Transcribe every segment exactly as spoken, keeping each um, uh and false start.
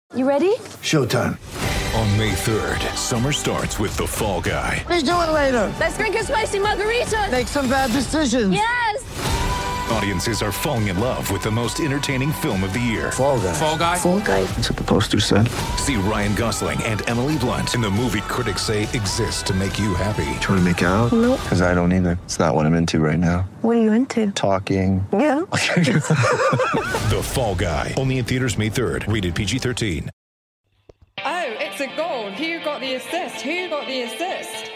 You ready? Showtime. On May third, summer starts with The Fall Guy. Let's do it later. Let's drink a spicy margarita. Make some bad decisions. Yes! Audiences are falling in love with the most entertaining film of the year. Fall Guy. Fall Guy? Fall Guy. That's what the poster said. See Ryan Gosling and Emily Blunt in the movie critics say exists to make you happy. Trying to make it out? Nope. Because I don't either. It's not what I'm into right now. What are you into? Talking. Yeah. The Fall Guy. Only in theaters May third. Rated P G thirteen. Oh, it's a goal. Who got the assist? Who got the assist?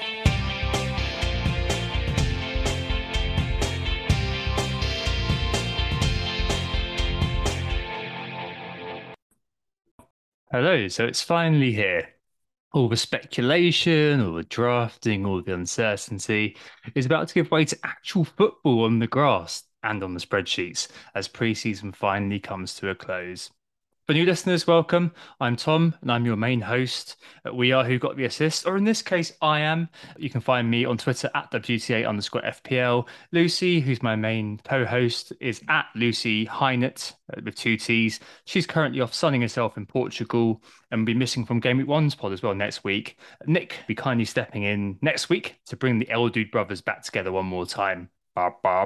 Hello, so it's finally here. All the speculation, all the drafting, all the uncertainty is about to give way to actual football on the grass and on the spreadsheets as pre-season finally comes to a close. For new listeners, welcome. I'm Tom, and I'm your main host. We are Who Got the Assist, or in this case, I am. You can find me on Twitter at W T A underscore FPL. Lucy, who's my main co-host, is at Lucy Hynett with two T's. She's currently off sunning herself in Portugal and will be missing from Game Week One's pod as well next week. Nick will be kindly stepping in next week to bring the El Dude brothers back together one more time. Bob, Bob.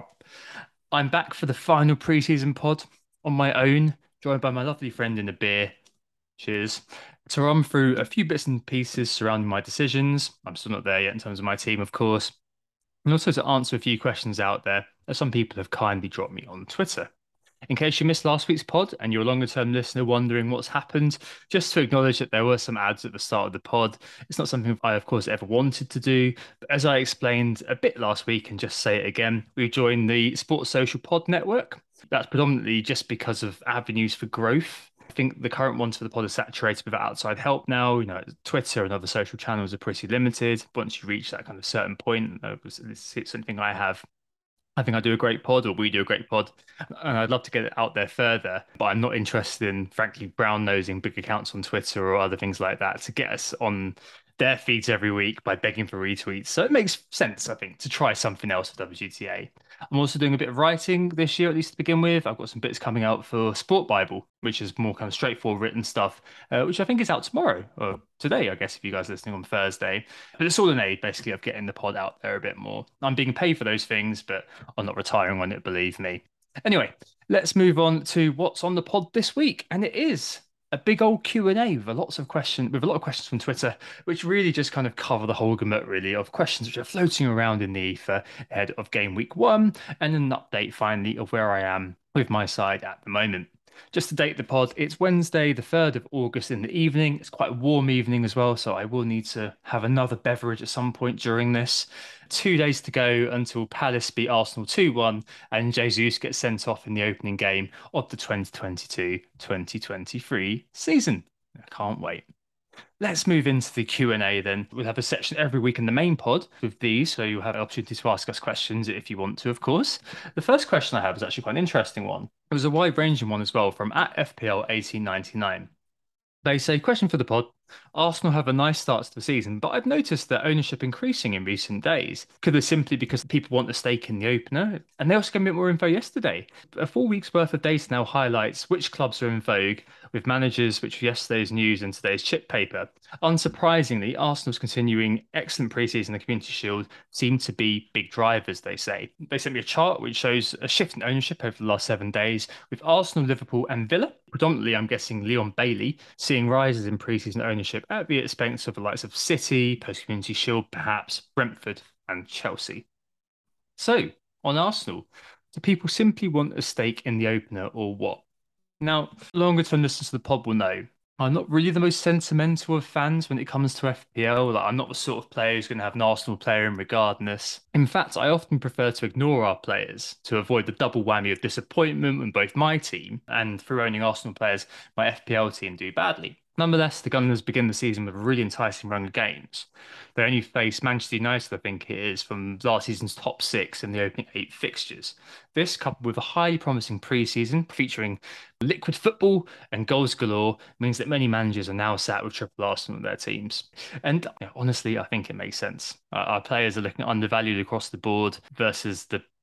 I'm back for the final pre-season pod on my own, joined by my lovely friend in a beer. Cheers. To run through a few bits and pieces surrounding my decisions. I'm still not there yet in terms of my team, of course. And also to answer a few questions out there that some people have kindly dropped me on Twitter. In case you missed last week's pod and you're a longer term listener wondering what's happened, just to acknowledge that there were some ads at the start of the pod. It's not something I, of course, ever wanted to do. But as I explained a bit last week, and just say it again, we joined the Sports Social Pod Network. That's predominantly just because of avenues for growth. I think the current ones for the pod are saturated with outside help now. You know, Twitter and other social channels are pretty limited. Once you reach that kind of certain point, uh, it's something I have. I think I do a great pod, or we do a great pod, and I'd love to get it out there further, but I'm not interested in, frankly, brown-nosing big accounts on Twitter or other things like that to get us on their feeds every week by begging for retweets. So it makes sense, I think, to try something else for W T A. I'm also doing a bit of writing this year, at least to begin with. I've got some bits coming out for Sport Bible, which is more kind of straightforward written stuff, uh, which I think is out tomorrow, or today, I guess, if you guys are listening on Thursday. But it's all an aid, basically, of getting the pod out there a bit more. I'm being paid for those things, but I'm not retiring on it, believe me. Anyway, let's move on to what's on the pod this week. And it is a big old Q and A with lots of questions, with a lot of questions from Twitter, which really just kind of cover the whole gamut, really, of questions which are floating around in the ether ahead of game week one, and an update finally of where I am with my side at the moment. Just to date the pod, it's Wednesday, the third of August in the evening. It's quite a warm evening as well, so I will need to have another beverage at some point during this. Two days to go until Palace beat Arsenal two one and Jesus gets sent off in the opening game of the twenty twenty-two twenty twenty-three season. I can't wait. Let's move into the Q and A then. We'll have a section every week in the main pod with these, so you'll have an opportunity to ask us questions if you want to, of course. The first question I have is actually quite an interesting one. It was a wide-ranging one as well from at F P L eighteen ninety-nine. They say, question for the pod. Arsenal have a nice start to the season, but I've noticed their ownership increasing in recent days. Could this simply because people want a stake in the opener? And they also gave a bit more info yesterday. A four weeks worth of data now highlights which clubs are in vogue with managers, which were yesterday's news and today's chip paper. Unsurprisingly, Arsenal's continuing excellent preseason in the Community Shield seem to be big drivers, they say. They sent me a chart which shows a shift in ownership over the last seven days with Arsenal, Liverpool and Villa. Predominantly, I'm guessing Leon Bailey, seeing rises in preseason ownership at the expense of the likes of City, post-Community Shield, perhaps Brentford and Chelsea. So, on Arsenal, do people simply want a stake in the opener or what? Now, longer-term listeners to the pod will know I'm not really the most sentimental of fans when it comes to F P L. Like, I'm not the sort of player who's going to have an Arsenal player in regardless. In fact, I often prefer to ignore our players to avoid the double whammy of disappointment when both my team and through owning Arsenal players, my F P L team do badly. Nonetheless, the Gunners begin the season with a really enticing run of games. They only face Manchester United, I think it is, from last season's top six in the opening eight fixtures. This, coupled with a highly promising pre-season featuring liquid football and goals galore, means that many managers are now sat with triple Arsenal in their teams. And you know, honestly, I think it makes sense. Uh, our players are looking undervalued across the board versus the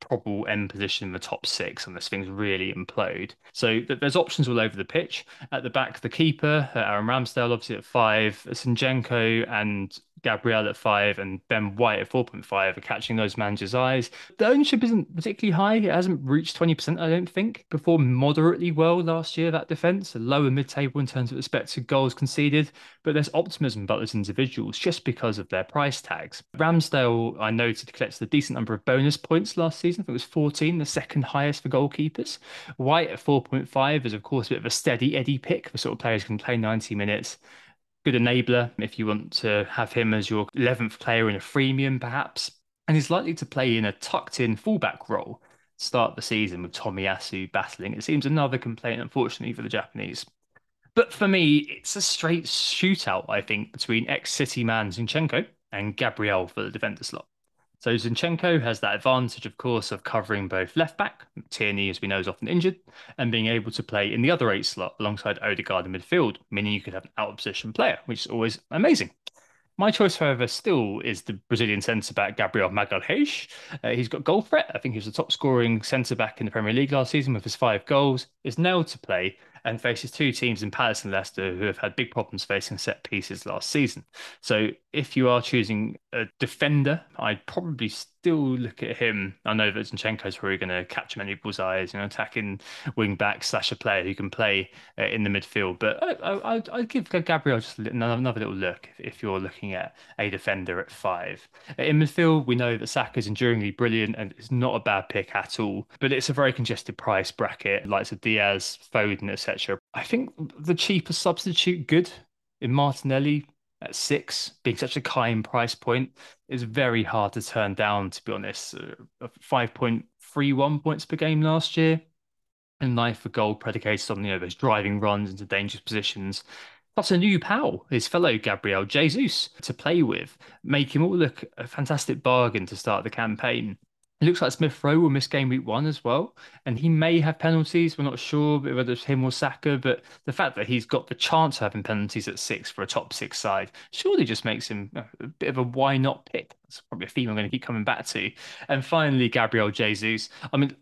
probable end position in the top six unless things really implode. So th there's options all over the pitch. At the back, the keeper, uh, Aaron Ramsdale, obviously at five, Zinchenko and Gabriel at five, and Ben White at four point five are catching those managers' eyes. The ownership isn't particularly high. It hasn't reached twenty percent, I don't think. Performed moderately well last year, that defence, a lower mid-table in terms of expected goals conceded, but there's optimism about those individuals just because of their price tags. Ramsdale, I noted, collected a decent number of bonus points last season. I think it was fourteen, the second highest for goalkeepers. White at four point five is, of course, a bit of a steady Eddie pick for sort of players who can play ninety minutes. Good enabler if you want to have him as your eleventh player in a freemium, perhaps. And he's likely to play in a tucked-in fullback role to start the season with Tomiyasu battling. It seems another complaint, unfortunately, for the Japanese. But for me, it's a straight shootout, I think, between ex-City man Zinchenko and Gabriel for the defender slot. So Zinchenko has that advantage, of course, of covering both left back, Tierney, as we know, is often injured, and being able to play in the other eight slot alongside Odegaard in midfield, meaning you could have an out-of-position player, which is always amazing. My choice, however, still is the Brazilian centre-back Gabriel Magalhães. Uh, he's got goal threat. I think he was the top-scoring centre-back in the Premier League last season with his five goals. Is nailed to play and faces two teams in Palace and Leicester who have had big problems facing set pieces last season. So if you are choosing a defender, I'd probably still look at him. I know that Zinchenko's probably going to catch many people's eyes, you know, attacking wing back slash a player who can play uh, in the midfield. But I, I, I'd, I'd give Gabriel just another, another little look if, if you're looking at a defender at five. In midfield, we know that Saka's enduringly brilliant and it's not a bad pick at all, but it's a very congested price bracket, like the Diaz, Foden, et cetera. I think the cheapest substitute good in Martinelli at six, being such a kind price point, is very hard to turn down, to be honest. Uh, five point three one points per game last year, and nine for goal predicated on, you know, those driving runs into dangerous positions. Plus a new pal, his fellow Gabriel Jesus, to play with, make him all look a fantastic bargain to start the campaign. It looks like Smith Rowe will miss game week one as well, and he may have penalties. We're not sure whether it's him or Saka, but the fact that he's got the chance of having penalties at six for a top six side surely just makes him a bit of a why not pick. That's probably a theme I'm going to keep coming back to. And finally, Gabriel Jesus. I mean,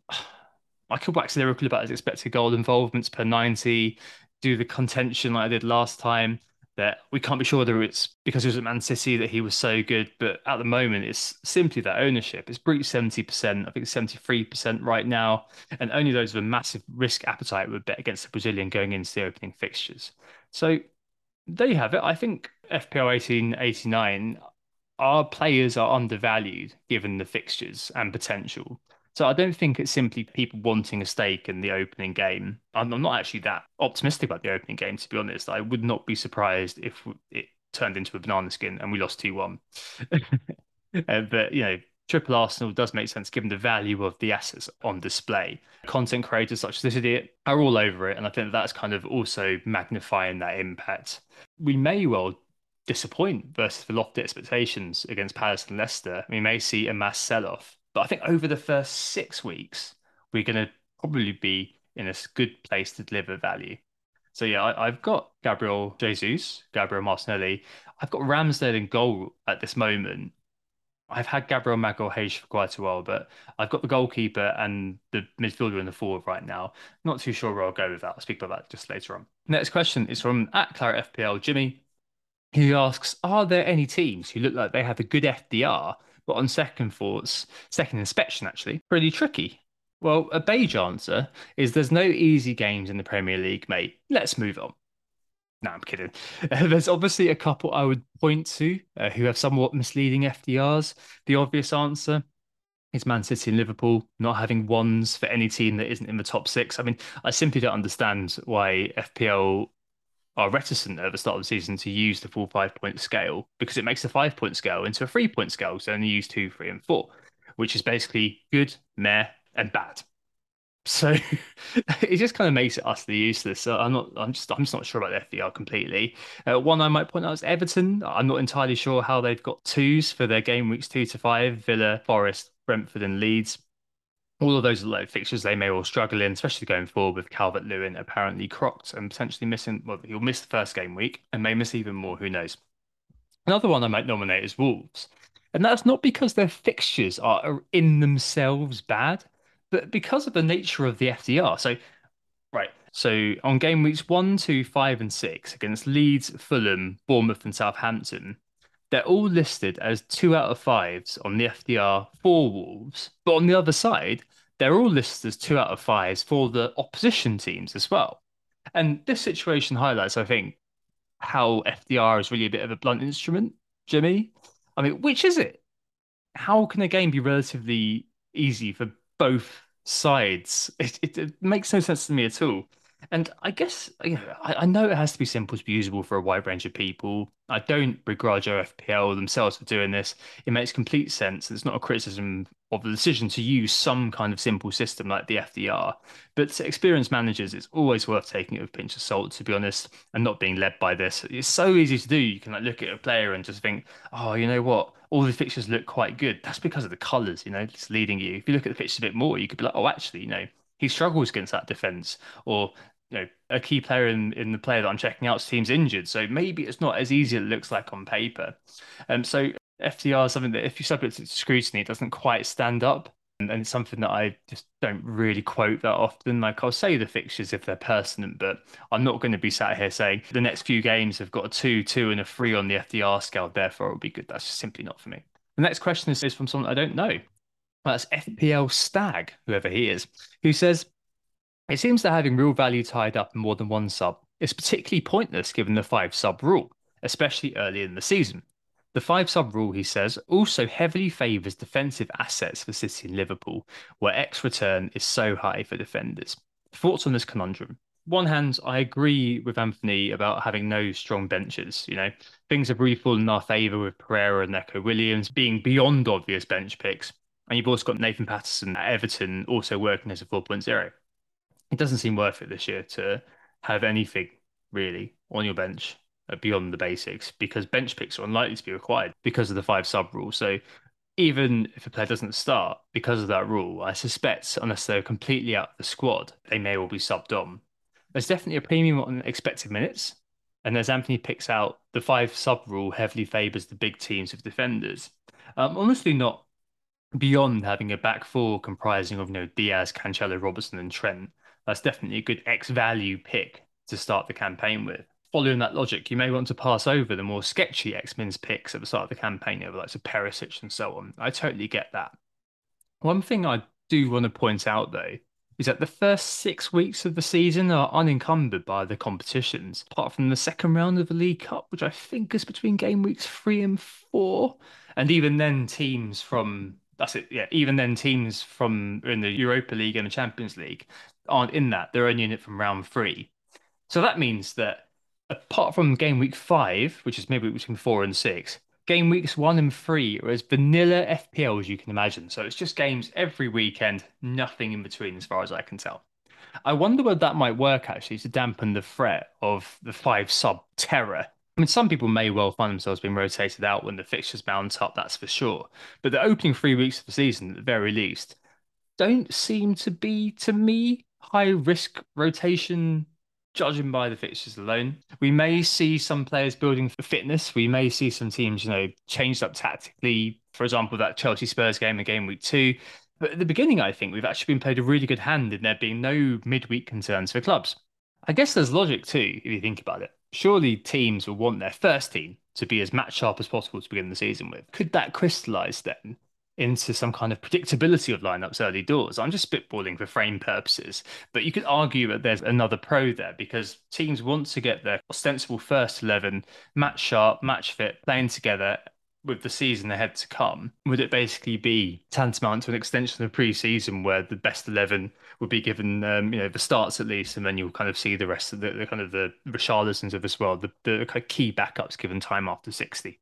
I could wax lyrical about his expected goal involvements per ninety, do the contention like I did last time, that we can't be sure whether it's because he was at Man City that he was so good, but at the moment it's simply that ownership. It's breached seventy percent. I think it's seventy-three percent right now, and only those with a massive risk appetite would bet against the Brazilian going into the opening fixtures. So there you have it. I think F P L eighteen eighty-nine, our players are undervalued given the fixtures and potential. So I don't think it's simply people wanting a stake in the opening game. I'm, I'm not actually that optimistic about the opening game, to be honest. I would not be surprised if it turned into a banana skin and we lost two one. uh, but, you know, triple Arsenal does make sense given the value of the assets on display. Content creators such as this idiot are all over it, and I think that's kind of also magnifying that impact. We may well disappoint versus the lofty expectations against Palace and Leicester. We may see a mass sell-off. But I think over the first six weeks, we're going to probably be in a good place to deliver value. So yeah, I, I've got Gabriel Jesus, Gabriel Martinelli. I've got Ramsdale in goal at this moment. I've had Gabriel Magalhães for quite a while, but I've got the goalkeeper and the midfielder in the forward right now. Not too sure where I'll go with that. I'll speak about that just later on. Next question is from at Claret F P L Jimmy, who asks, are there any teams who look like they have a good F D R, but on second thoughts, second inspection actually, pretty tricky? Well, a beige answer is there's no easy games in the Premier League, mate. Let's move on. No, I'm kidding. Uh, there's obviously a couple I would point to uh, who have somewhat misleading F D Rs. The obvious answer is Man City and Liverpool not having ones for any team that isn't in the top six. I mean, I simply don't understand why F P L are reticent at the start of the season to use the full five-point scale, because it makes the five-point scale into a three-point scale, so only use two, three, and four, which is basically good, meh, and bad. So it just kind of makes it utterly useless. So I'm not, I'm just, I'm just not sure about the F D R completely. Uh, one I might point out is Everton. I'm not entirely sure how they've got twos for their game weeks two to five. Villa, Forest, Brentford, and Leeds. All of those are like fixtures they may all struggle in, especially going forward with Calvert-Lewin apparently crocked and potentially missing. Well, he'll miss the first game week and may miss even more. Who knows? Another one I might nominate is Wolves. And that's not because their fixtures are are in themselves bad, but because of the nature of the F D R. So, right. So on game weeks one, two, five, and six against Leeds, Fulham, Bournemouth, and Southampton, they're all listed as two out of fives on the F D R for Wolves. But on the other side, they're all listed as two out of fives for the opposition teams as well. And this situation highlights, I think, how F D R is really a bit of a blunt instrument, Jimmy. I mean, which is it? How can a game be relatively easy for both sides? It, it, it makes no sense to me at all. And I guess, you know, I, I know it has to be simple to be usable for a wide range of people. I don't begrudge O F P L themselves for doing this. It makes complete sense. It's not a criticism of the decision to use some kind of simple system like the F D R. But to experienced managers, it's always worth taking it with a pinch of salt, to be honest, and not being led by this. It's so easy to do. You can like look at a player and just think, oh, you know what? All the fixtures look quite good. That's because of the colours, you know, it's leading you. If you look at the pictures a bit more, you could be like, oh, actually, you know, he struggles against that defence, or you know, a key player in, in the player that I'm checking out's team's injured. So maybe it's not as easy as it looks like on paper. Um, so F D R is something that if you subject it to scrutiny, it doesn't quite stand up. And, and it's something that I just don't really quote that often. Like I'll say the fixtures if they're pertinent, but I'm not going to be sat here saying the next few games have got a two, two, and a three on the F D R scale, therefore it'll be good. That's just simply not for me. The next question is, is from someone I don't know. That's F P L Stag, whoever he is, who says, it seems that having real value tied up in more than one sub is particularly pointless given the five sub rule, especially early in the season. The five sub rule, he says, also heavily favours defensive assets for City and Liverpool, where X return is so high for defenders. Thoughts on this conundrum? One hand, I agree with Anthony about having no strong benches. You know, things have really fallen in our favour with Pereira and Neco Williams being beyond obvious bench picks. And you've also got Nathan Patterson at Everton also working as a four point oh. It doesn't seem worth it this year to have anything really on your bench beyond the basics because bench picks are unlikely to be required because of the five sub rule. So even if a player doesn't start because of that rule, I suspect unless they're completely out of the squad, they may well be subbed on. There's definitely a premium on expected minutes. And as Anthony picks out, the five sub rule heavily favours the big teams of defenders. Um, honestly, not beyond having a back four comprising of you know Diaz, Cancelo, Robertson, and Trent. That's definitely a good X value pick to start the campaign with. Following that logic, you may want to pass over the more sketchy X-Men's picks at the start of the campaign, over like so Perisic and so on. I totally get that. One thing I do want to point out though is that the first six weeks of the season are unencumbered by the competitions, apart from the second round of the League Cup, which I think is between game weeks three and four. And even then, teams from that's it, yeah. Even then, teams from in the Europa League and the Champions League aren't in that. They're only in it from round three. So that means that apart from game week five, which is maybe between four and six, game weeks one and three are as vanilla F P L as you can imagine. So it's just games every weekend, nothing in between as far as I can tell. I wonder whether that might work actually to dampen the threat of the five sub terror. I mean, some people may well find themselves being rotated out when the fixtures mount up, that's for sure. But the opening three weeks of the season, at the very least, don't seem to be, to me, high risk rotation, judging by the fixtures alone. We may see some players building for fitness. We may see some teams, you know, changed up tactically. For example, that Chelsea Spurs game in game week two. But at the beginning, I think we've actually been played a really good hand in there being no midweek concerns for clubs. I guess there's logic too, if you think about it. Surely teams will want their first team to be as match sharp as possible to begin the season with. Could that crystallise then into some kind of predictability of lineups early doors? I'm just spitballing for frame purposes, but you could argue that there's another pro there because teams want to get their ostensible first eleven match sharp, match fit, playing together with the season ahead to come. Would it basically be tantamount to an extension of pre-season where the best eleven would be given, um, you know, the starts at least, and then you'll kind of see the rest of the, the kind of the Richarlisons of this world, the, the kind of key backups given time after sixty?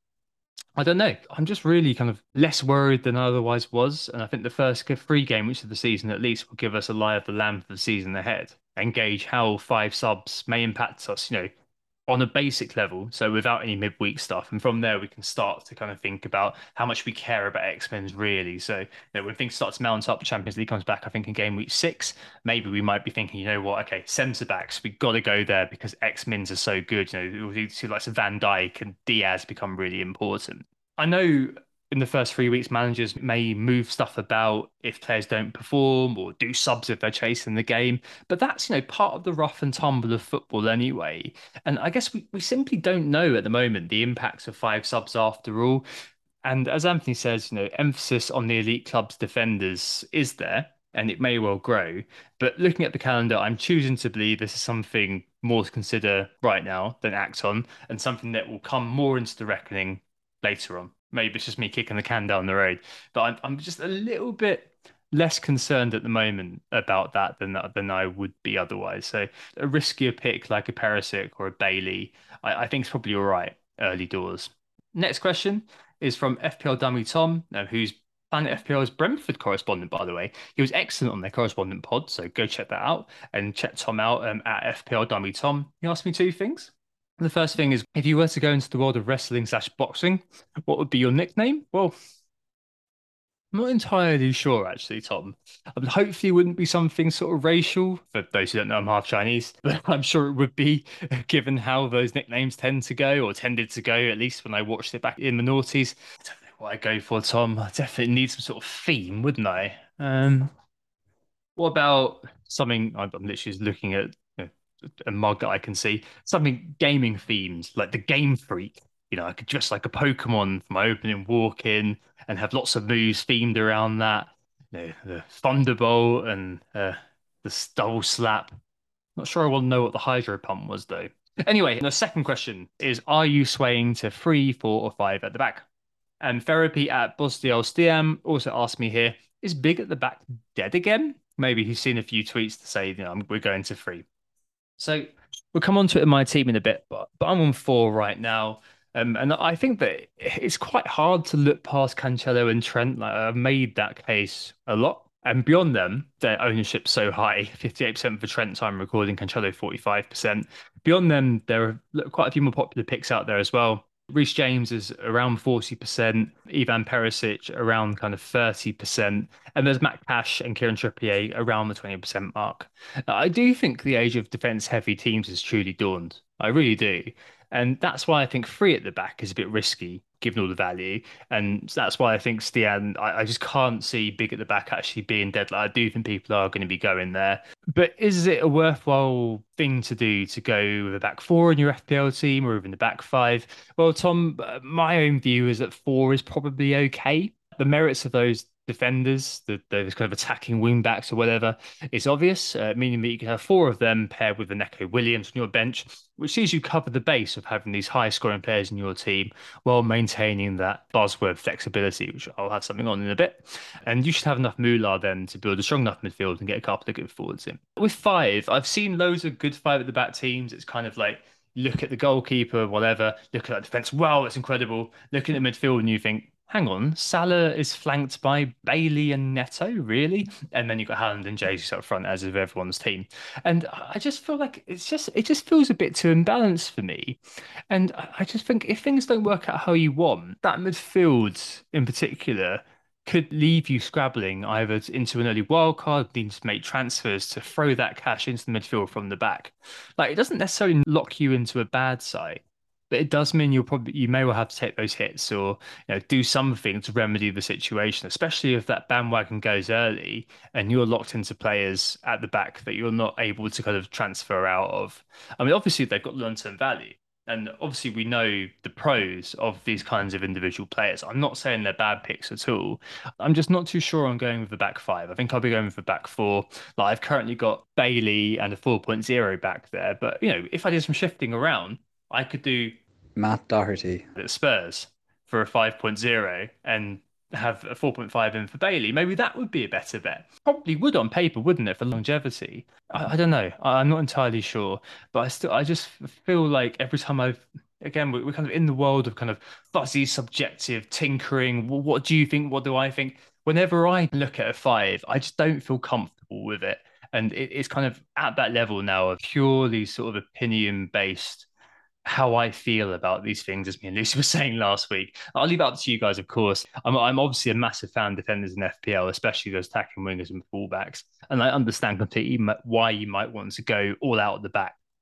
I don't know. I'm just really kind of less worried than I otherwise was. And I think the first three game weeks of the season at least will give us a lie of the land for the season ahead and gauge how five subs may impact us, you know, on a basic level. So without any midweek stuff. And from there, we can start to kind of think about how much we care about X-Men's really. So, you know, when things start to mount up, the Champions League comes back, I think in game week six, maybe we might be thinking, you know what, okay, centre backs, we've got to go there because X-Men's are so good. You know, we see like Van Dijk and Diaz become really important. I know in the first three weeks, managers may move stuff about if players don't perform or do subs if they're chasing the game. But that's, you know, part of the rough and tumble of football anyway. And I guess we, we simply don't know at the moment the impacts of five subs after all. And as Anthony says, you know, emphasis on the elite club's defenders is there, and it may well grow. But looking at the calendar, I'm choosing to believe this is something more to consider right now than act on, and something that will come more into the reckoning later on. Maybe it's just me kicking the can down the road, but I'm I'm just a little bit less concerned at the moment about that than than I would be otherwise. So a riskier pick like a Perisic or a Bailey, I, I think is probably all right early doors. Next question is from F P L Dummy Tom, uh, who's Planet F P L's Brentford correspondent, by the way. He was excellent on their correspondent pod, so go check that out and check Tom out um, at F P L Dummy Tom. He asked me two things. The first thing is, if you were to go into the world of wrestling slash boxing, what would be your nickname? Well, I'm not entirely sure, actually, Tom. Um, hopefully, it wouldn't be something sort of racial. For those who don't know, I'm half Chinese, but I'm sure it would be, given how those nicknames tend to go, or tended to go, at least when I watched it back in the noughties. I don't know what I go for, Tom. I definitely need some sort of theme, wouldn't I? Um, what about something? I'm, I'm literally just looking at you know, a mug that I can see. Something gaming themed, like the Game Freak. You know, I could dress like a Pokemon for my opening walk in and have lots of moves themed around that. You know, the Thunderbolt and uh, the double slap. Not sure I want to know what the Hydro Pump was, though. Anyway, the second question is, are you swaying to three, four, or five at the back? And Therapy at Bosdiel Stiam also asked me here, is Big at the back dead again? Maybe he's seen a few tweets to say, you know, we're going to three. So we'll come on to it in my team in a bit, but, but I'm on four right now. Um, and I think that it's quite hard to look past Cancelo and Trent. Like, I've made that case a lot. And beyond them, their ownership's so high, fifty-eight percent for Trent, time recording, Cancelo forty-five percent. Beyond them, there are quite a few more popular picks out there as well. Reece James is around forty percent, Ivan Perisic around kind of thirty percent, and there's Matt Cash and Kieran Trippier around the twenty percent mark. I do think the age of defence-heavy teams has truly dawned. I really do. And that's why I think three at the back is a bit risky, given all the value. And that's why I think Stian, I, I just can't see Big at the back actually being dead. Like, I do think people are going to be going there. But is it a worthwhile thing to do to go with a back four in your F P L team or even the back five? Well, Tom, my own view is that four is probably okay. The merits of those defenders, the, those kind of attacking wing backs or whatever, is obvious, uh, meaning that you can have four of them paired with a Neco Williams on your bench, which sees you cover the base of having these high scoring players in your team while maintaining that buzzword flexibility, which I'll have something on in a bit. And you should have enough moolah then to build a strong enough midfield and get a couple of good forwards in. With five, I've seen loads of good five at the back teams. It's kind of like, look at the goalkeeper, whatever, look at that defense. Wow, that's incredible. Looking at midfield and you think, hang on, Salah is flanked by Bailey and Neto, really? And then you've got Haaland and Jesus up front, as of everyone's team. And I just feel like it's just it just feels a bit too imbalanced for me. And I just think if things don't work out how you want, that midfield in particular could leave you scrabbling either into an early wildcard, needing to make transfers to throw that cash into the midfield from the back. Like, it doesn't necessarily lock you into a bad side, but it does mean you'll probably you may well have to take those hits or you know do something to remedy the situation, especially if that bandwagon goes early and you're locked into players at the back that you're not able to kind of transfer out of. I mean, obviously they've got long-term value, and obviously we know the pros of these kinds of individual players. I'm not saying they're bad picks at all. I'm just not too sure on going with the back five. I think I'll be going with the back four. Like, I've currently got Bailey and a four point oh back there, but you know, if I did some shifting around, I could do Matt Doherty at Spurs for a five point oh and have a four point five in for Bailey. Maybe that would be a better bet. Probably would on paper, wouldn't it, for longevity? I, I don't know. I, I'm not entirely sure, but I still, I just feel like every time I've, again, we're, we're kind of in the world of kind of fuzzy, subjective tinkering. Well, what do you think? What do I think? Whenever I look at a five, I just don't feel comfortable with it. And it, it's kind of at that level now of purely sort of opinion-based how I feel about these things, as me and Lucy were saying last week. I'll leave it up to you guys, of course. I'm, I'm obviously a massive fan of defenders in F P L, especially those attacking wingers and fullbacks. And I understand completely why you might want to go all out at the back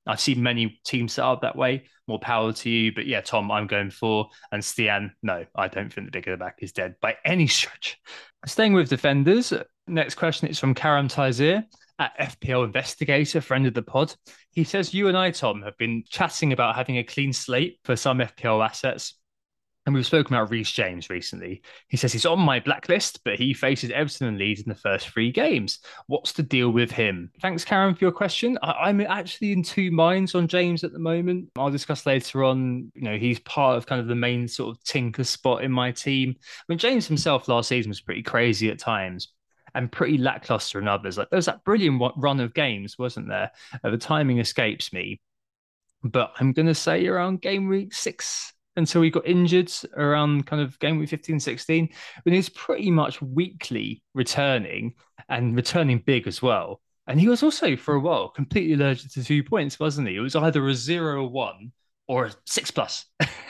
I've seen many teams set up that way. More power to you. But yeah, Tom, I'm going for. And Stian, no, I don't think the big of the back is dead by any stretch. Staying with defenders, next question is from Karam Taizir at F P L Investigator, friend of the pod. He says, you and I, Tom, have been chatting about having a clean slate for some F P L assets. And we've spoken about Reece James recently. He says he's on my blacklist, but he faces Everton and Leeds in the first three games. What's the deal with him? Thanks, Karen, for your question. I- I'm actually in two minds on James at the moment. I'll discuss later on. You know, he's part of kind of the main sort of tinker spot in my team. I mean, James himself last season was pretty crazy at times and pretty lackluster in others. Like there was that brilliant run of games, wasn't there? Uh, the timing escapes me, but I'm going to say around game week six until he got injured around kind of game week fifteen, sixteen, when he's pretty much weekly returning and returning big as well. And he was also, for a while, completely allergic to two points, wasn't he? It was either a zero one or a six plus.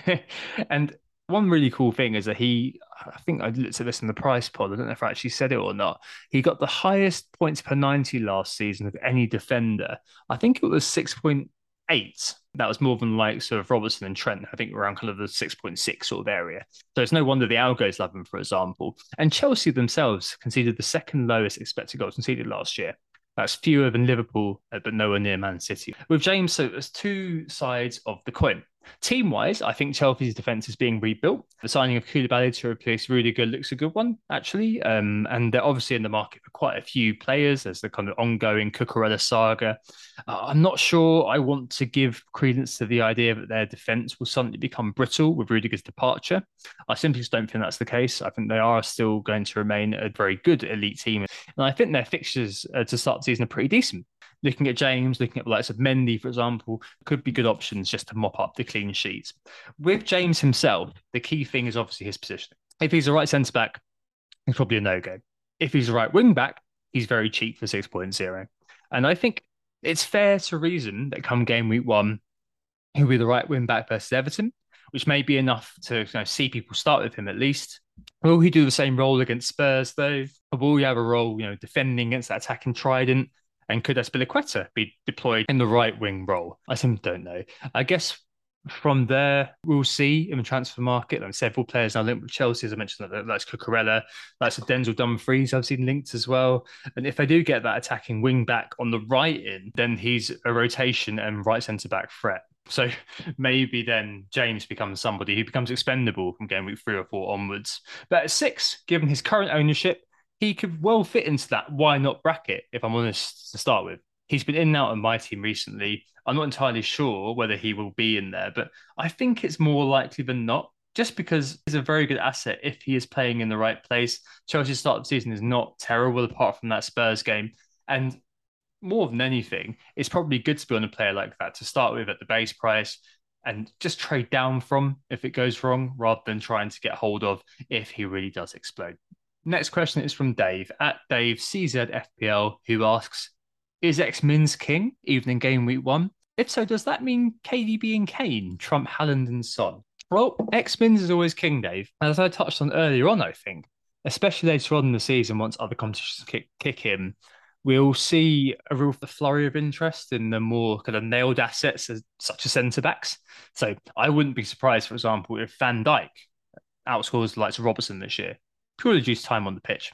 And one really cool thing is that he, I think I looked at this in the price pod, I don't know if I actually said it or not. He got the highest points per ninety last season of any defender. I think it was six point eight. That was more than like sort of Robertson and Trent, I think around kind of the six point six sort of area. So it's no wonder the Algos love him, for example. And Chelsea themselves conceded the second lowest expected goals conceded last year. That's fewer than Liverpool, but nowhere near Man City. With James, so there's two sides of the coin. Team-wise, I think Chelsea's defence is being rebuilt. The signing of Koulibaly to replace Rudiger looks a good one, actually. Um, and they're obviously in the market for quite a few players. There's the kind of ongoing Cucurella saga. Uh, I'm not sure I want to give credence to the idea that their defence will suddenly become brittle with Rudiger's departure. I simply just don't think that's the case. I think they are still going to remain a very good elite team. And I think their fixtures uh, to start the season are pretty decent. Looking at James, looking at the likes of Mendy, for example, could be good options just to mop up the clean sheets. With James himself, the key thing is obviously his positioning. If he's a right centre-back, he's probably a no-go. If he's a right wing-back, he's very cheap for six point oh. And I think it's fair to reason that come game week one, he'll be the right wing-back versus Everton, which may be enough to you know, see people start with him at least. Will he do the same role against Spurs, though? Or will he have a role, you know, defending against that attacking trident? And could Azpilicueta be deployed in the right wing role? I simply don't know. I guess from there, we'll see in the transfer market. And several players now linked with Chelsea, as I mentioned, that's Cucurella, that's Denzel Dumfries I've seen linked as well. And if they do get that attacking wing back on the right in, then he's a rotation and right centre back threat. So maybe then James becomes somebody who becomes expendable from game week three or four onwards. But at six, given his current ownership, he could well fit into that why not bracket, if I'm honest, to start with. He's been in and out of my team recently. I'm not entirely sure whether he will be in there, but I think it's more likely than not, just because he's a very good asset if he is playing in the right place. Chelsea's start of the season is not terrible apart from that Spurs game. And more than anything, it's probably good to be on a player like that to start with at the base price and just trade down from if it goes wrong, rather than trying to get hold of if he really does explode. Next question is from Dave at Dave C Z F P L, who asks, is X-Min's king even in game week one? If so, does that mean K D B and Kane trump Haaland and Son? Well, X-Min's is always king, Dave. As I touched on earlier on, I think, especially later on in the season, once other competitions kick, kick in, we'll see a real flurry of interest in the more kind of nailed assets as, such as centre-backs. So I wouldn't be surprised, for example, if Van Dijk outscores the likes of Robertson this year, purely due to time on the pitch.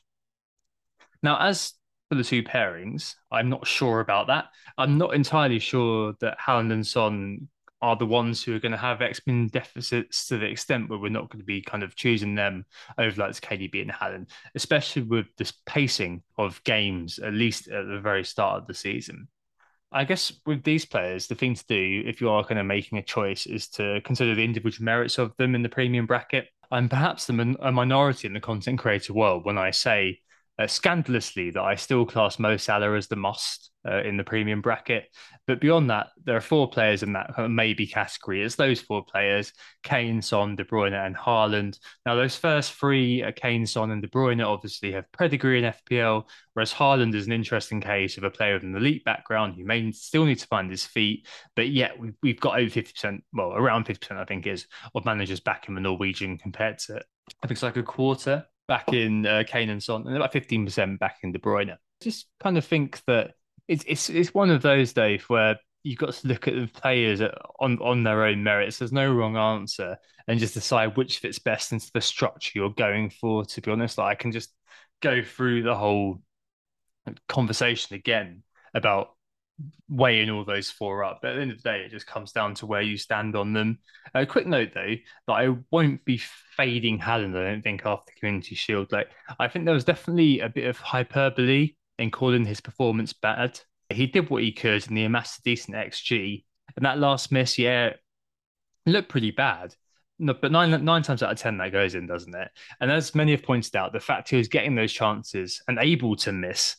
Now, as for the two pairings, I'm not sure about that. I'm not entirely sure that Haaland and Son are the ones who are going to have X-Men deficits to the extent where we're not going to be kind of choosing them over like K D B and Haaland, especially with this pacing of games, at least at the very start of the season. I guess with these players, the thing to do, if you are kind of making a choice, is to consider the individual merits of them in the premium bracket. I'm perhaps the, a minority in the content creator world when I say uh, scandalously that I still class Mo Salah as the must uh, in the premium bracket. But beyond that, there are four players in that kind of maybe category. It's those four players: Kane, Son, De Bruyne and Haaland. Now, those first three, uh, Kane, Son and De Bruyne, obviously have pedigree in F P L, whereas Haaland is an interesting case of a player with an elite background who may still need to find his feet, but yet we've, we've got over fifty percent, well, around fifty percent, I think, is of managers back in the Norwegian compared to, I think it's like a quarter back in uh, Kane and Son, and about fifteen percent back in De Bruyne. Just kind of think that It's, it's it's one of those, Dave, where you've got to look at the players on, on their own merits. There's no wrong answer, and just decide which fits best into the structure you're going for, to be honest. Like, I can just go through the whole conversation again about weighing all those four up. But at the end of the day, it just comes down to where you stand on them. A quick note, though, that I won't be fading Haaland, I don't think, after the Community Shield. Like, I think there was definitely a bit of hyperbole in calling his performance bad. He did what he could, and he amassed a decent X G. And that last miss, yeah, looked pretty bad. No, but nine nine times out of ten that goes in, doesn't it? And as many have pointed out, the fact he was getting those chances and able to miss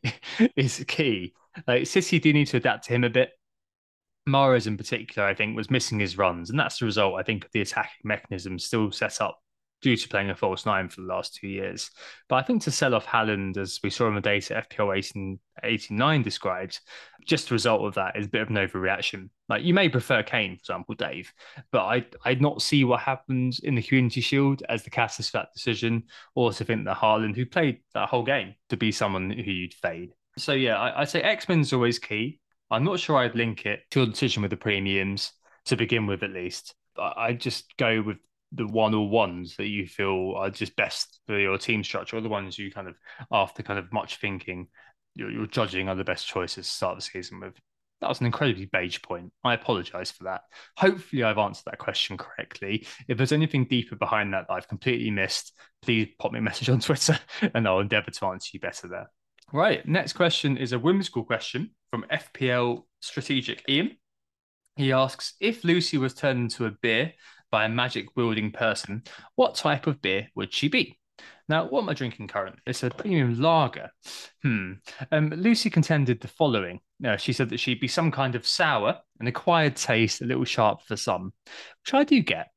is key. Like, City do need to adapt to him a bit. Mahrez in particular, I think, was missing his runs, and that's the result, I think, of the attacking mechanism still set up due to playing a false nine for the last two years. But I think to sell off Haaland, as we saw in the data F P L eighteen eighty-nine described, just the result of that is a bit of an overreaction. Like, you may prefer Kane, for example, Dave, but I, I'd not see what happens in the Community Shield as the catalyst for that decision, or to think that Haaland, who played that whole game, to be someone who you'd fade. So yeah, I, I'd say X-Men's always key. I'm not sure I'd link it to a decision with the premiums to begin with, at least. I'd just go with the one or ones that you feel are just best for your team structure, or the ones you kind of, after kind of much thinking, you're, you're judging are the best choices to start the season with. That was an incredibly beige point. I apologise for that. Hopefully I've answered that question correctly. If there's anything deeper behind that that I've completely missed, please pop me a message on Twitter and I'll endeavour to answer you better there. Right, next question is a whimsical question from F P L Strategic Ian. He asks, if Lucy was turned into a beer by a magic-wielding person, what type of beer would she be? Now, what am I drinking currently? It's a premium lager. Hmm. Um, Lucy contended the following. Uh, she said that she'd be some kind of sour, an acquired taste, a little sharp for some, which I do get.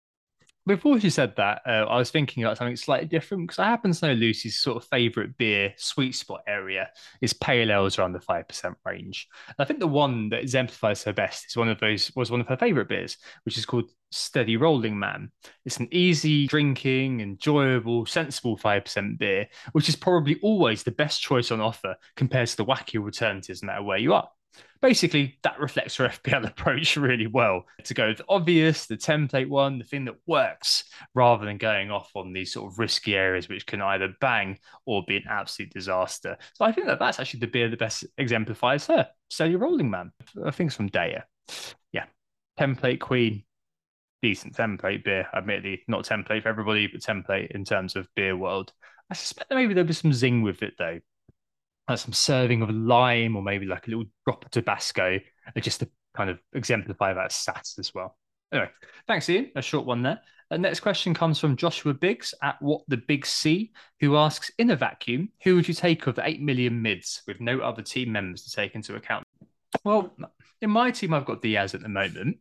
Before she said that, uh, I was thinking about something slightly different, because I happen to know Lucy's sort of favourite beer sweet spot area is pale ales around the five percent range. And I think the one that exemplifies her best is one of those was one of her favourite beers, which is called Steady Rolling Man. It's an easy drinking, enjoyable, sensible five percent beer, which is probably always the best choice on offer compared to the wacky alternatives, no matter where you are. Basically, that reflects her F P L approach really well, to go with the obvious, the template one, the thing that works, rather than going off on these sort of risky areas which can either bang or be an absolute disaster. So I think that that's actually the beer that best exemplifies her. Steady Rolling Man. I think it's from Daya. Yeah. Template queen. Decent template beer, admittedly. Not template for everybody, but template in terms of beer world. I suspect that maybe there'll be some zing with it, though. Like some serving of lime, or maybe like a little drop of Tabasco, just to kind of exemplify that stats as well. Anyway, thanks, Ian. A short one there. The next question comes from Joshua Biggs at What the Big C, who asks, in a vacuum, who would you take of the eight million mids with no other team members to take into account? Well, in my team, I've got Diaz at the moment.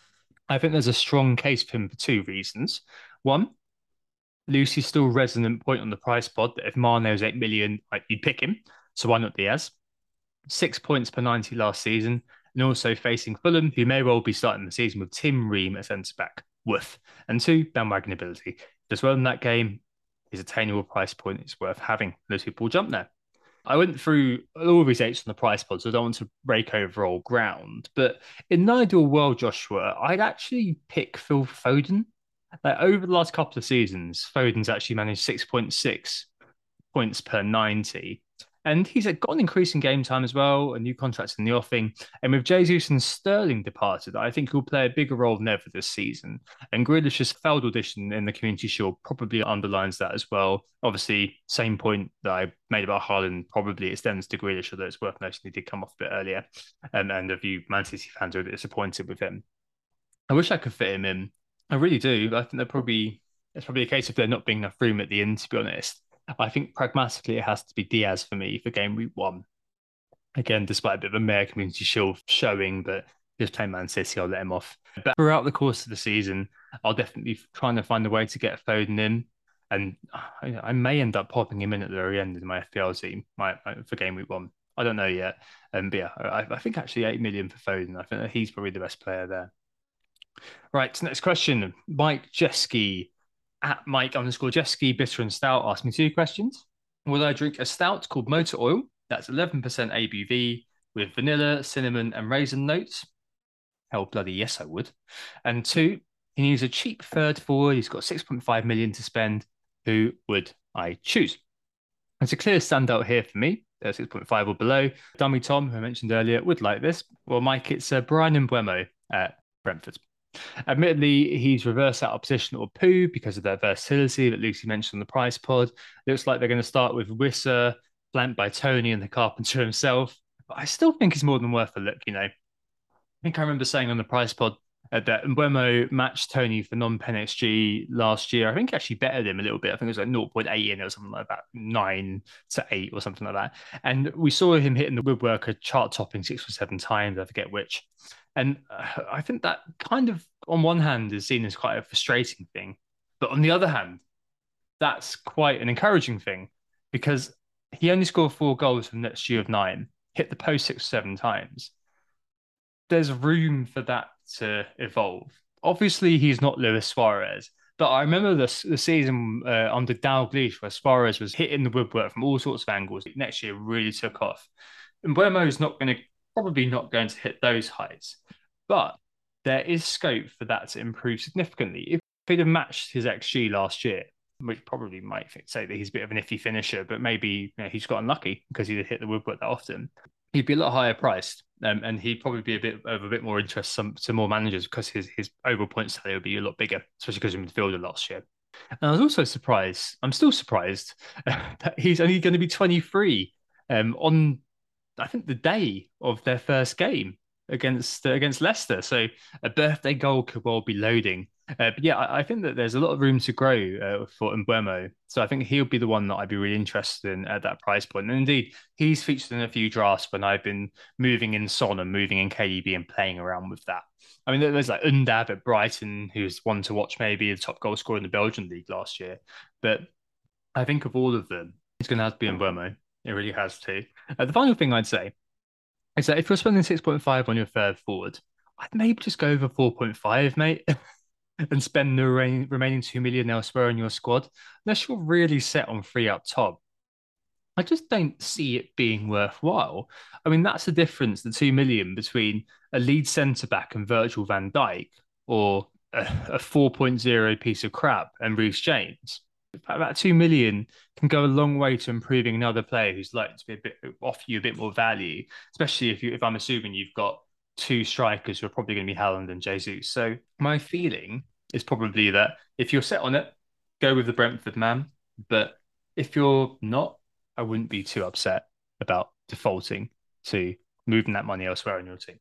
I think there's a strong case for him for two reasons. One, Lucy's still resonant point on the price pod that if Mane was eight million, you'd pick him. So why not Diaz? Six points per ninety last season, and also facing Fulham, who may well be starting the season with Tim Ream at centre-back. Woof. And two, bandwagon ability. Does well in that game, his attainable price point is worth having. Those people will jump there. I went through all of these eights on the price pod, so I don't want to break over old ground. But in an ideal world, Joshua, I'd actually pick Phil Foden. Like, over the last couple of seasons, Foden's actually managed six point six points per ninety. And he's got an increase in game time as well, a new contract in the offing. And with Jesus and Sterling departed, I think he'll play a bigger role than ever this season. And Grealish's failed audition in the Community Shield probably underlines that as well. Obviously, same point that I made about Haaland probably extends to Grealish, although it's worth noting he did come off a bit earlier. And, and a few Man City fans are a bit disappointed with him. I wish I could fit him in. I really do. I think they're probably, it's probably a case of there not being enough room at the end, to be honest. I think pragmatically it has to be Diaz for me for game week one. Again, despite a bit of a mere Community Shield showing, but just playing Man City, I'll let him off. But throughout the course of the season, I'll definitely try to find a way to get Foden in. And I, I may end up popping him in at the very end in my F P L team my, my, for game week one. I don't know yet. Um, but yeah, I, I think actually eight million for Foden. I think that he's probably the best player there. Right, next question. Mike Jeski. At Mike underscore Jeski, Bitter and Stout asked me two questions. Will I drink a stout called Motor Oil? That's eleven percent A B V, with vanilla, cinnamon, and raisin notes. Hell bloody yes, I would. And two, he needs a cheap third forward. He's got six point five million to spend. Who would I choose? It's a clear standout here for me. Uh, six point five or below. Dummy Tom, who I mentioned earlier, would like this. Well, Mike, it's uh, Bryan Mbeumo at Brentford. Admittedly, he's reversed out opposition or poo because of their versatility that Lucy mentioned on the price pod. Looks like they're going to start with Wissa, flanked by Tony and the Carpenter himself. But I still think he's more than worth a look, you know. I think I remember saying on the price pod uh, that Mbeumo matched Tony for non-pen X G last year. I think he actually bettered him a little bit. I think it was like zero point eight in or something like that, nine to eight or something like that. And we saw him hitting the woodworker chart topping six or seven times, I forget which. And uh, I think that kind of, on one hand, is seen as quite a frustrating thing. But on the other hand, that's quite an encouraging thing because he only scored four goals from next year of nine, hit the post six or seven times. There's room for that to evolve. Obviously, he's not Luis Suarez, but I remember the, the season uh, under Dalglish where Suarez was hitting the woodwork from all sorts of angles. Next year really took off. And Mbeumo is not going to probably not going to hit those heights, but there is scope for that to improve significantly. If he'd have matched his X G last year, which probably might say that he's a bit of an iffy finisher, but maybe you know, he's got unlucky because he did hit the woodwork that often, he'd be a lot higher priced, um, and he'd probably be a bit of a bit more interest some, to more managers because his his overall points tally would be a lot bigger, especially because he was midfielder last year. And I was also surprised, I'm still surprised, that he's only going to be twenty-three um, on I think the day of their first game against uh, against Leicester. So a birthday goal could well be loading. Uh, but yeah, I, I think that there's a lot of room to grow uh, for Mbeumo. So I think he'll be the one that I'd be really interested in at that price point. And indeed, he's featured in a few drafts when I've been moving in Son and moving in K D B and playing around with that. I mean, there's like Undav at Brighton, who's one to watch, maybe the top goal scorer in the Belgian league last year. But I think of all of them, it's going to have to be Mbeumo. It really has to. Uh, the final thing I'd say is that if you're spending six point five on your third forward, I'd maybe just go over four point five, mate, and spend the re- remaining two million elsewhere in your squad, unless you're really set on three up top. I just don't see it being worthwhile. I mean, that's the difference, the two million between a lead centre-back and Virgil van Dijk or a, a four point oh piece of crap and Reece James. About two million can go a long way to improving another player who's likely to be a bit offer you a bit more value, especially if you if I'm assuming you've got two strikers who are probably going to be Haaland and Jesus. So my feeling is probably that if you're set on it, go with the Brentford man. But if you're not, I wouldn't be too upset about defaulting to moving that money elsewhere in your team.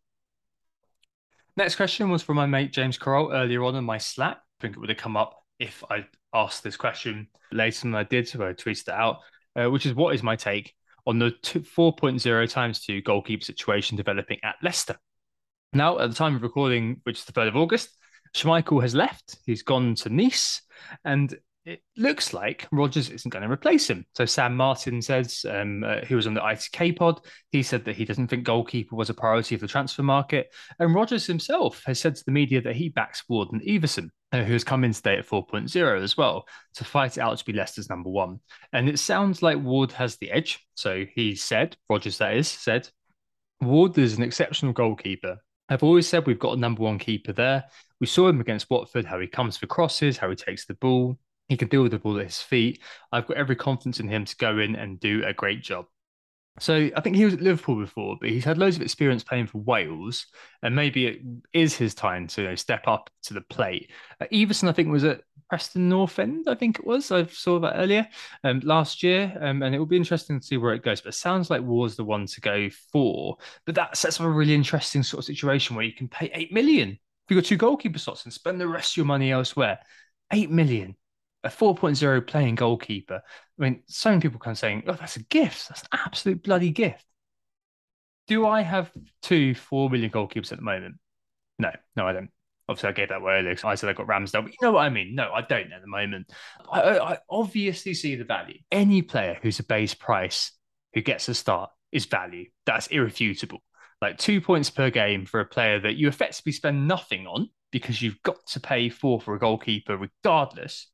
Next question was from my mate James Carroll earlier on in my Slack. I think it would have come up if I asked this question later than I did, so I tweeted it out, uh, which is what is my take on the four point oh times two goalkeeper situation developing at Leicester? Now, at the time of recording, which is the third of August, Schmeichel has left. He's gone to Nice, and it looks like Rodgers isn't going to replace him. So Sam Martin says, um, uh, who was on the I T K pod, he said that he doesn't think goalkeeper was a priority for the transfer market. And Rodgers himself has said to the media that he backs Ward and Everson, uh, who has come in today at four point oh as well, to fight it out to be Leicester's number one. And it sounds like Ward has the edge. So he said, Rodgers that is, said, Ward is an exceptional goalkeeper. I've always said we've got a number one keeper there. We saw him against Watford, how he comes for crosses, how he takes the ball. He can deal with the ball at his feet. I've got every confidence in him to go in and do a great job. So I think he was at Liverpool before, but he's had loads of experience playing for Wales, and maybe it is his time to you know, step up to the plate. Uh, Everson, I think, was at Preston North End, I think it was. I saw that earlier um, last year, um, and it will be interesting to see where it goes. But it sounds like Ward's the one to go for. But that sets up a really interesting sort of situation where you can pay eight million if you've got two goalkeeper slots and spend the rest of your money elsewhere. eight million. A four point oh playing goalkeeper. I mean, so many people kind of saying, oh, that's a gift. That's an absolute bloody gift. Do I have two four million goalkeepers at the moment? No, no, I don't. Obviously, I gave that away earlier because I said I got Ramsdale, but you know what I mean? No, I don't at the moment. I, I obviously see the value. Any player who's a base price who gets a start is value. That's irrefutable. Like two points per game for a player that you effectively spend nothing on because you've got to pay four for a goalkeeper regardless.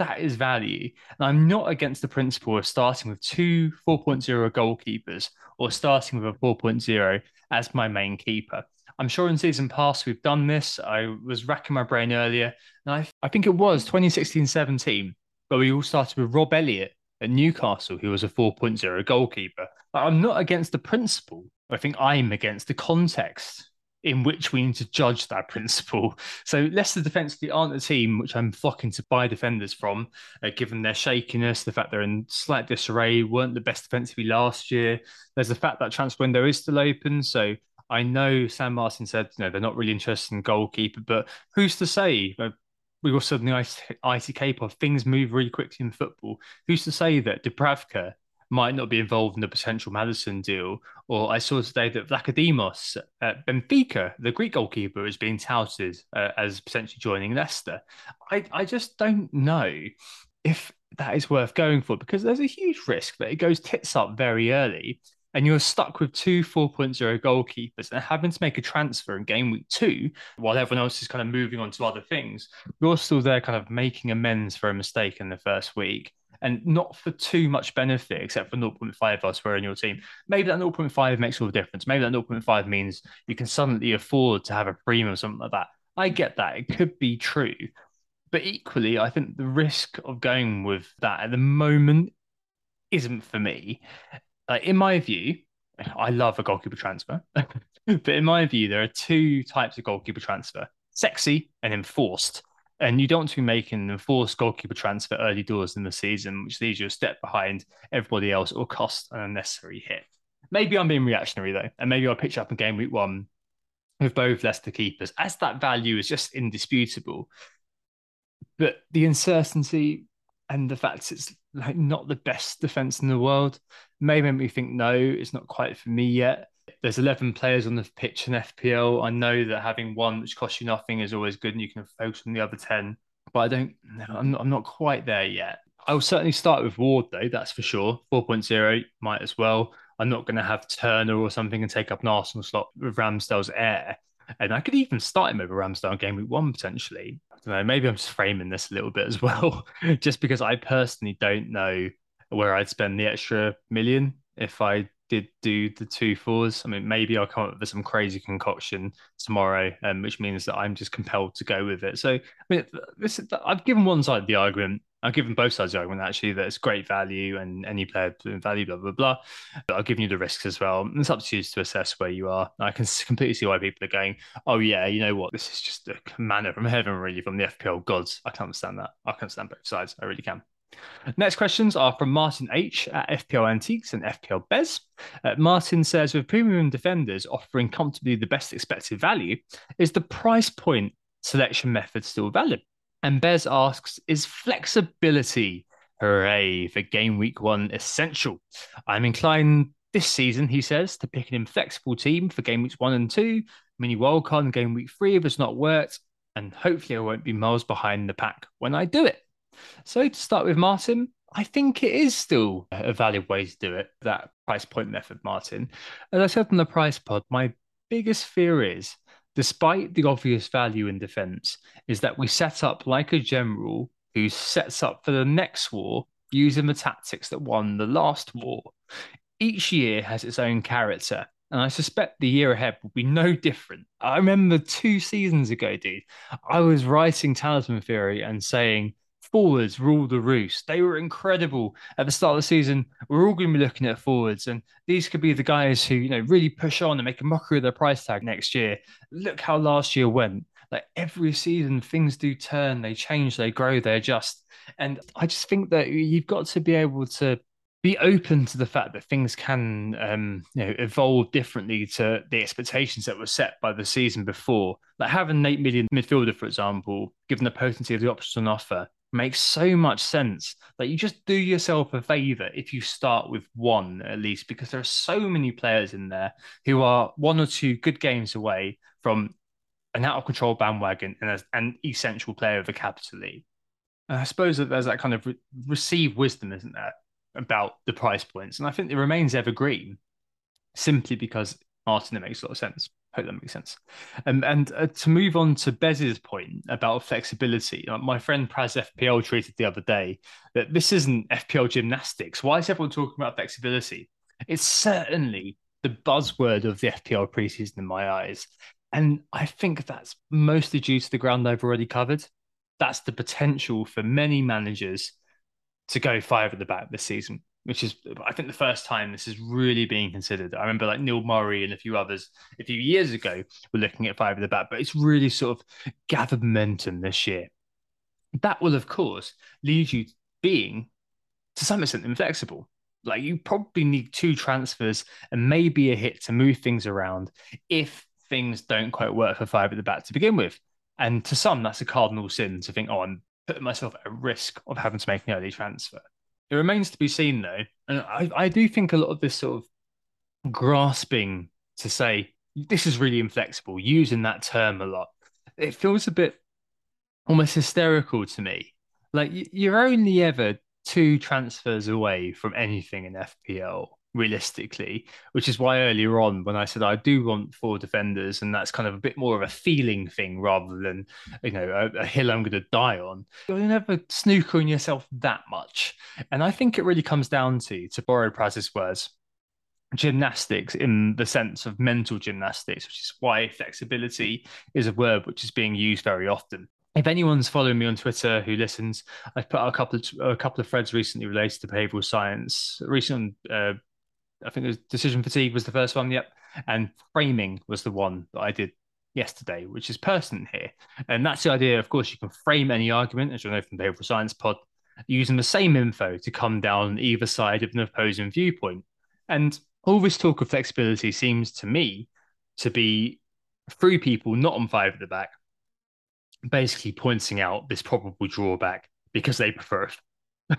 that is value. And I'm not against the principle of starting with two four point oh goalkeepers or starting with a four point oh as my main keeper. I'm sure in season past we've done this. I was racking my brain earlier, and I, I think it was twenty sixteen seventeen, but we all started with Rob Elliott at Newcastle, who was a four point oh goalkeeper. But I'm not against the principle. I think I'm against the context in which we need to judge that principle. So Leicester defensively aren't a team which I'm flocking to buy defenders from, uh, given their shakiness, the fact they're in slight disarray, weren't the best defensively last year. There's the fact that transfer window is still open. So I know Sam Martin said, you know, they're not really interested in goalkeeper, but who's to say? Uh, we also have the I T K pod. Things move really quickly in football. Who's to say that Dubravka might not be involved in the potential Maddison deal? Or I saw today that Vlachodimos at Benfica, the Greek goalkeeper, is being touted uh, as potentially joining Leicester. I, I just don't know if that is worth going for, because there's a huge risk that it goes tits up very early and you're stuck with two four point oh goalkeepers and having to make a transfer in game week two while everyone else is kind of moving on to other things. You're still there kind of making amends for a mistake in the first week, and not for too much benefit, except for zero point five elsewhere in your team. Maybe that zero point five makes all the difference. Maybe that zero point five means you can suddenly afford to have a premium or something like that. I get that. It could be true. But equally, I think the risk of going with that at the moment isn't for me. Uh, in my view, I love a goalkeeper transfer. But in my view, there are two types of goalkeeper transfer: sexy and enforced. And you don't want to be making an enforced goalkeeper transfer early doors in the season, which leaves you a step behind everybody else or cost an unnecessary hit. Maybe I'm being reactionary, though, and maybe I'll pitch up in game week one with both Leicester keepers, as that value is just indisputable. But the uncertainty and the fact it's like not the best defence in the world may make me think, no, it's not quite for me yet. There's eleven players on the pitch in F P L. I know that having one which costs you nothing is always good and you can focus on the other ten, but I don't, no, I'm not, I'm not quite there yet. I'll certainly start with Ward, though, that's for sure. four point oh might as well. I'm not going to have Turner or something and take up an Arsenal slot with Ramsdale's heir. And I could even start him over Ramsdale in game week one, potentially. I don't know, maybe I'm just framing this a little bit as well, just because I personally don't know where I'd spend the extra million if I did do the two fours. I mean, maybe I'll come up with some crazy concoction tomorrow, um, which means that I'm just compelled to go with it. So, I mean, this, I've given one side of the argument. I've given both sides of the argument, actually, that it's great value and any player value, blah, blah, blah. But I've given you the risks as well. And it's up to you to assess where you are. I can completely see why people are going, oh, yeah, you know what? This is just a manna from heaven, really, from the F P L gods. I can understand that. I can understand both sides. I really can. Next questions are from Martin H at F P L Antiques and F P L Bez. Uh, Martin says, with premium defenders offering comfortably the best expected value, is the price point selection method still valid? And Bez asks, is flexibility, hooray, for game week one essential? I'm inclined this season, he says, to pick an inflexible team for game weeks one and two, mini wildcard in game week three if it's not worked, and hopefully I won't be miles behind the pack when I do it. So to start with, Martin, I think it is still a valid way to do it, that price point method, Martin. As I said on the price pod, my biggest fear is, despite the obvious value in defence, is that we set up like a general who sets up for the next war using the tactics that won the last war. Each year has its own character, and I suspect the year ahead will be no different. I remember two seasons ago, dude, I was writing Talisman Theory and saying, forwards rule the roost. They were incredible at the start of the season. We're all going to be looking at forwards, and these could be the guys who, you know, really push on and make a mockery of their price tag next year. Look how last year went. Like every season, things do turn, they change, they grow, they adjust. And I just think that you've got to be able to be open to the fact that things can, um, you know, evolve differently to the expectations that were set by the season before. Like having an eight million midfielder, for example, given the potency of the options on offer, makes so much sense that you just do yourself a favor if you start with one at least, because there are so many players in there who are one or two good games away from an out of control bandwagon and a, an essential player of the capital league. And I suppose that there's that kind of re- received wisdom, isn't there, about the price points? And I think it remains evergreen simply because Martin, that makes a lot of sense. Hope that makes sense. Um, and uh, to move on to Bez's point about flexibility, like my friend Praz F P L tweeted the other day that this isn't F P L gymnastics. Why is everyone talking about flexibility? It's certainly the buzzword of the F P L preseason in my eyes. And I think that's mostly due to the ground I've already covered. That's the potential for many managers to go five at the back this season, which is, I think, the first time this is really being considered. I remember like Neil Murray and a few others a few years ago were looking at five at the back, but it's really sort of gathered momentum this year. That will, of course, lead you being, to some extent, inflexible. Like you probably need two transfers and maybe a hit to move things around if things don't quite work for five at the back to begin with. And to some, that's a cardinal sin to think, oh, I'm putting myself at risk of having to make an early transfer. It remains to be seen, though. And I, I do think a lot of this sort of grasping to say, this is really inflexible, using that term a lot, it feels a bit almost hysterical to me. Like you're only ever two transfers away from anything in F P L, realistically, which is why earlier on when I said I do want four defenders, and that's kind of a bit more of a feeling thing rather than, you know, a, a hill I'm going to die on. You're never snookering yourself that much. And I think it really comes down to, to borrow Praz's words, gymnastics in the sense of mental gymnastics, which is why flexibility is a word which is being used very often. If anyone's following me on Twitter who listens, I've put out a couple of a couple of threads recently related to behavioral science. Recent, uh, I think it was decision fatigue was the first one, yep, and framing was the one that I did yesterday, which is pertinent here. And that's the idea. Of course, you can frame any argument, as you know from the behavioral science pod, using the same info to come down either side of an opposing viewpoint. And all this talk of flexibility seems to me to be through people not on five at the back, basically pointing out this probable drawback because they prefer it.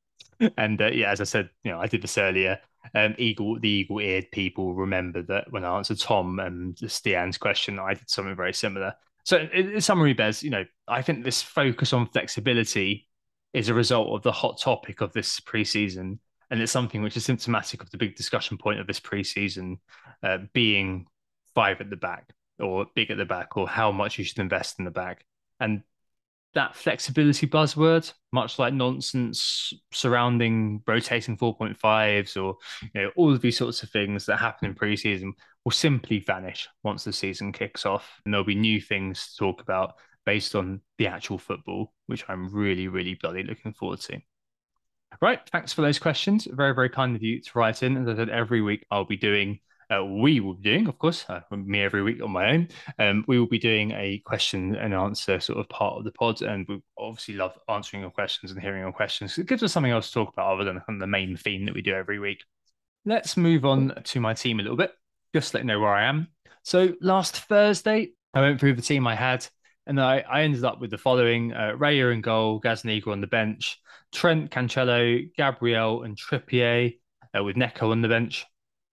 And uh, yeah, as I said, you know, I did this earlier. Um, eagle, the eagle-eared people remember that when I answered Tom and Stian's question, I did something very similar. So, in, in summary, Bez, you know, I think this focus on flexibility is a result of the hot topic of this preseason, and it's something which is symptomatic of the big discussion point of this preseason, uh, being five at the back or big at the back, or how much you should invest in the back. And that flexibility buzzword, much like nonsense surrounding rotating four point fives or, you know, all of these sorts of things that happen in preseason, will simply vanish once the season kicks off. And there'll be new things to talk about based on the actual football, which I'm really, really bloody looking forward to. Right. Thanks for those questions. Very, very kind of you to write in. As I said, every week I'll be doing Uh, we will be doing, of course, uh, me every week on my own. Um, we will be doing a question and answer sort of part of the pod, and we obviously love answering your questions and hearing your questions. It gives us something else to talk about other than kind of the main theme that we do every week. Let's move on to my team a little bit, just to let you know where I am. So last Thursday, I went through the team I had, and I, I ended up with the following: uh, Raya in goal, Gazaniga on the bench, Trent, Cancelo, Gabriel, and Trippier, uh, with Neco on the bench.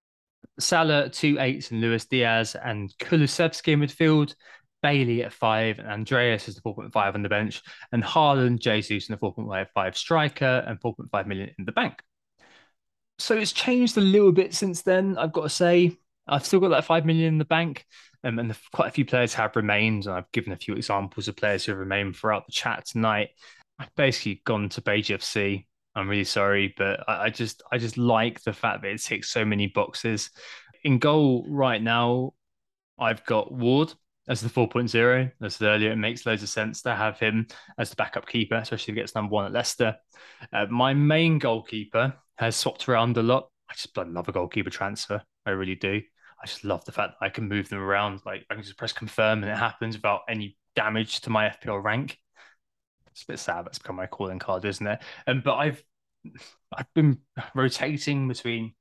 Salah, two eights, and Luis Diaz and Kulusevski in midfield, Bailey at five, and Andreas is the four point five on the bench, and Haaland, Jesus in the four point five striker, and four point five million in the bank. So it's changed a little bit since then, I've got to say. I've still got that five million in the bank, um, and the, quite a few players have remained, and I've given a few examples of players who have remained throughout the chat tonight. I've basically gone to Beige F C. I'm really sorry, but I, I just I just like the fact that it ticks so many boxes. In goal right now, I've got Ward as the four point oh. As I said earlier, it makes loads of sense to have him as the backup keeper, especially if he gets number one at Leicester. Uh, my main goalkeeper has swapped around a lot. I just love a goalkeeper transfer. I really do. I just love the fact that I can move them around. Like I can just press confirm and it happens without any damage to my F P L rank. It's a bit sad. That's become my calling card, isn't it? Um, but I've I've been rotating between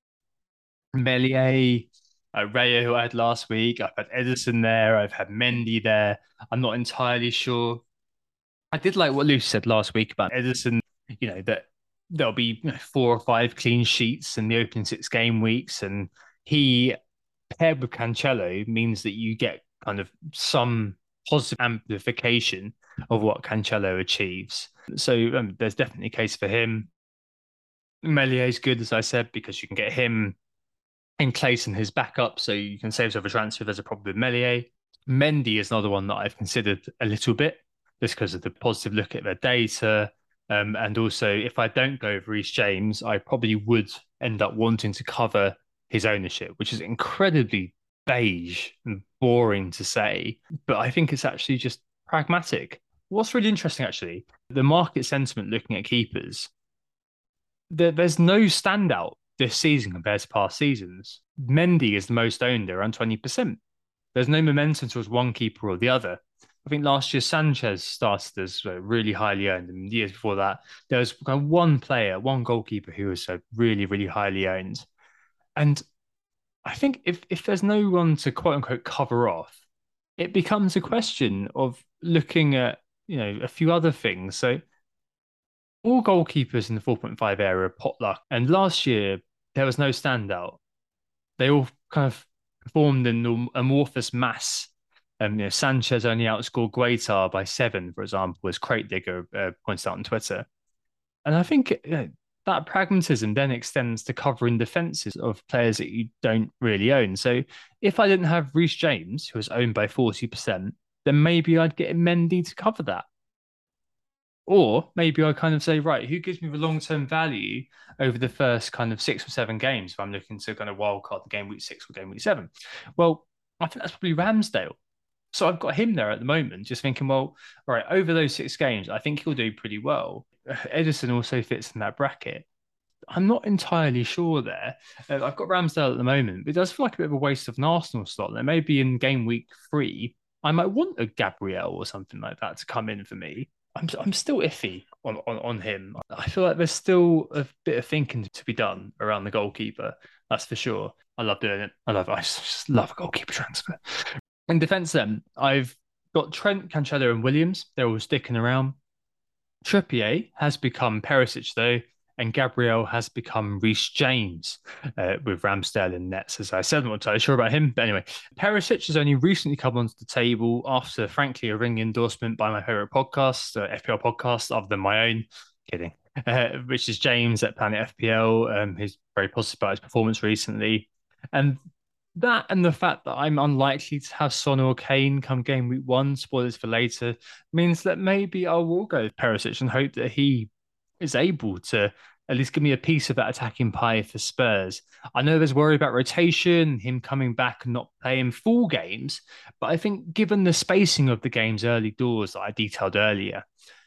Meslier, uh, Raya, who I had last week. I've had Edison there. I've had Mendy there. I'm not entirely sure. I did like what Lucy said last week about Edison. You know that there'll be you know, four or five clean sheets in the opening six game weeks, and he paired with Cancelo means that you get kind of some positive amplification of what Cancelo achieves. So um, there's definitely a case for him. Meslier is good, as I said, because you can get him And Clayton his backup, so you can save yourself a transfer if there's a problem with Meslier. Mendy is another one that I've considered a little bit, just because of the positive look at their data. Um, and also, if I don't go with Reece James, I probably would end up wanting to cover his ownership, which is incredibly beige and boring to say, but I think it's actually just pragmatic. What's really interesting, actually, the market sentiment looking at keepers, there, there's no standout this season compared to past seasons. Mendy is the most owned, around twenty percent. There's no momentum towards one keeper or the other. I think last year Sanchez started as uh, really highly owned, and years before that, there was kind of one player, one goalkeeper who was uh, really, really highly owned. And I think if if there's no one to quote unquote cover off, it becomes a question of looking at, you know, a few other things. So all goalkeepers in the four point five area are potluck, and last year there was no standout. They all kind of performed in amorphous mass. Um, you know, Sanchez only outscored Guaita by seven, for example, as Crate Digger uh, points out on Twitter. And I think, you know, that pragmatism then extends to covering defences of players that you don't really own. So if I didn't have Reece James, who was owned by forty percent, then maybe I'd get Mendy to cover that. Or maybe I kind of say, right, who gives me the long-term value over the first kind of six or seven games if I'm looking to kind of wildcard the game week six or game week seven? Well, I think that's probably Ramsdale. So I've got him there at the moment, just thinking, well, all right, over those six games, I think he'll do pretty well. Ederson also fits in that bracket. I'm not entirely sure there. Uh, I've got Ramsdale at the moment, but it does feel like a bit of a waste of an Arsenal slot. There maybe in game week three, I might want a Gabriel or something like that to come in for me. I'm I'm still iffy on, on, on him. I feel like there's still a bit of thinking to be done around the goalkeeper. That's for sure. I love doing it. I love I just love a goalkeeper transfer. In defence, then, I've got Trent, Cancelo, and Williams. They're all sticking around. Trippier has become Perisic, though, and Gabriel has become Reece James uh, with Ramsdale in nets, as I said. I'm not entirely sure about him. But anyway, Perisic has only recently come onto the table after, frankly, a ring endorsement by my favourite podcast, uh, F P L podcast, other than my own. Kidding. Uh, which is James at Planet F P L. Um, he's very positive about his performance recently. And that and the fact that I'm unlikely to have Son or Kane come game week one, spoilers for later, means that maybe I will go with Perisic and hope that he is able to at least give me a piece of that attacking pie for Spurs. I know there's worry about rotation, him coming back and not playing full games, but I think given the spacing of the game's early doors that I detailed earlier,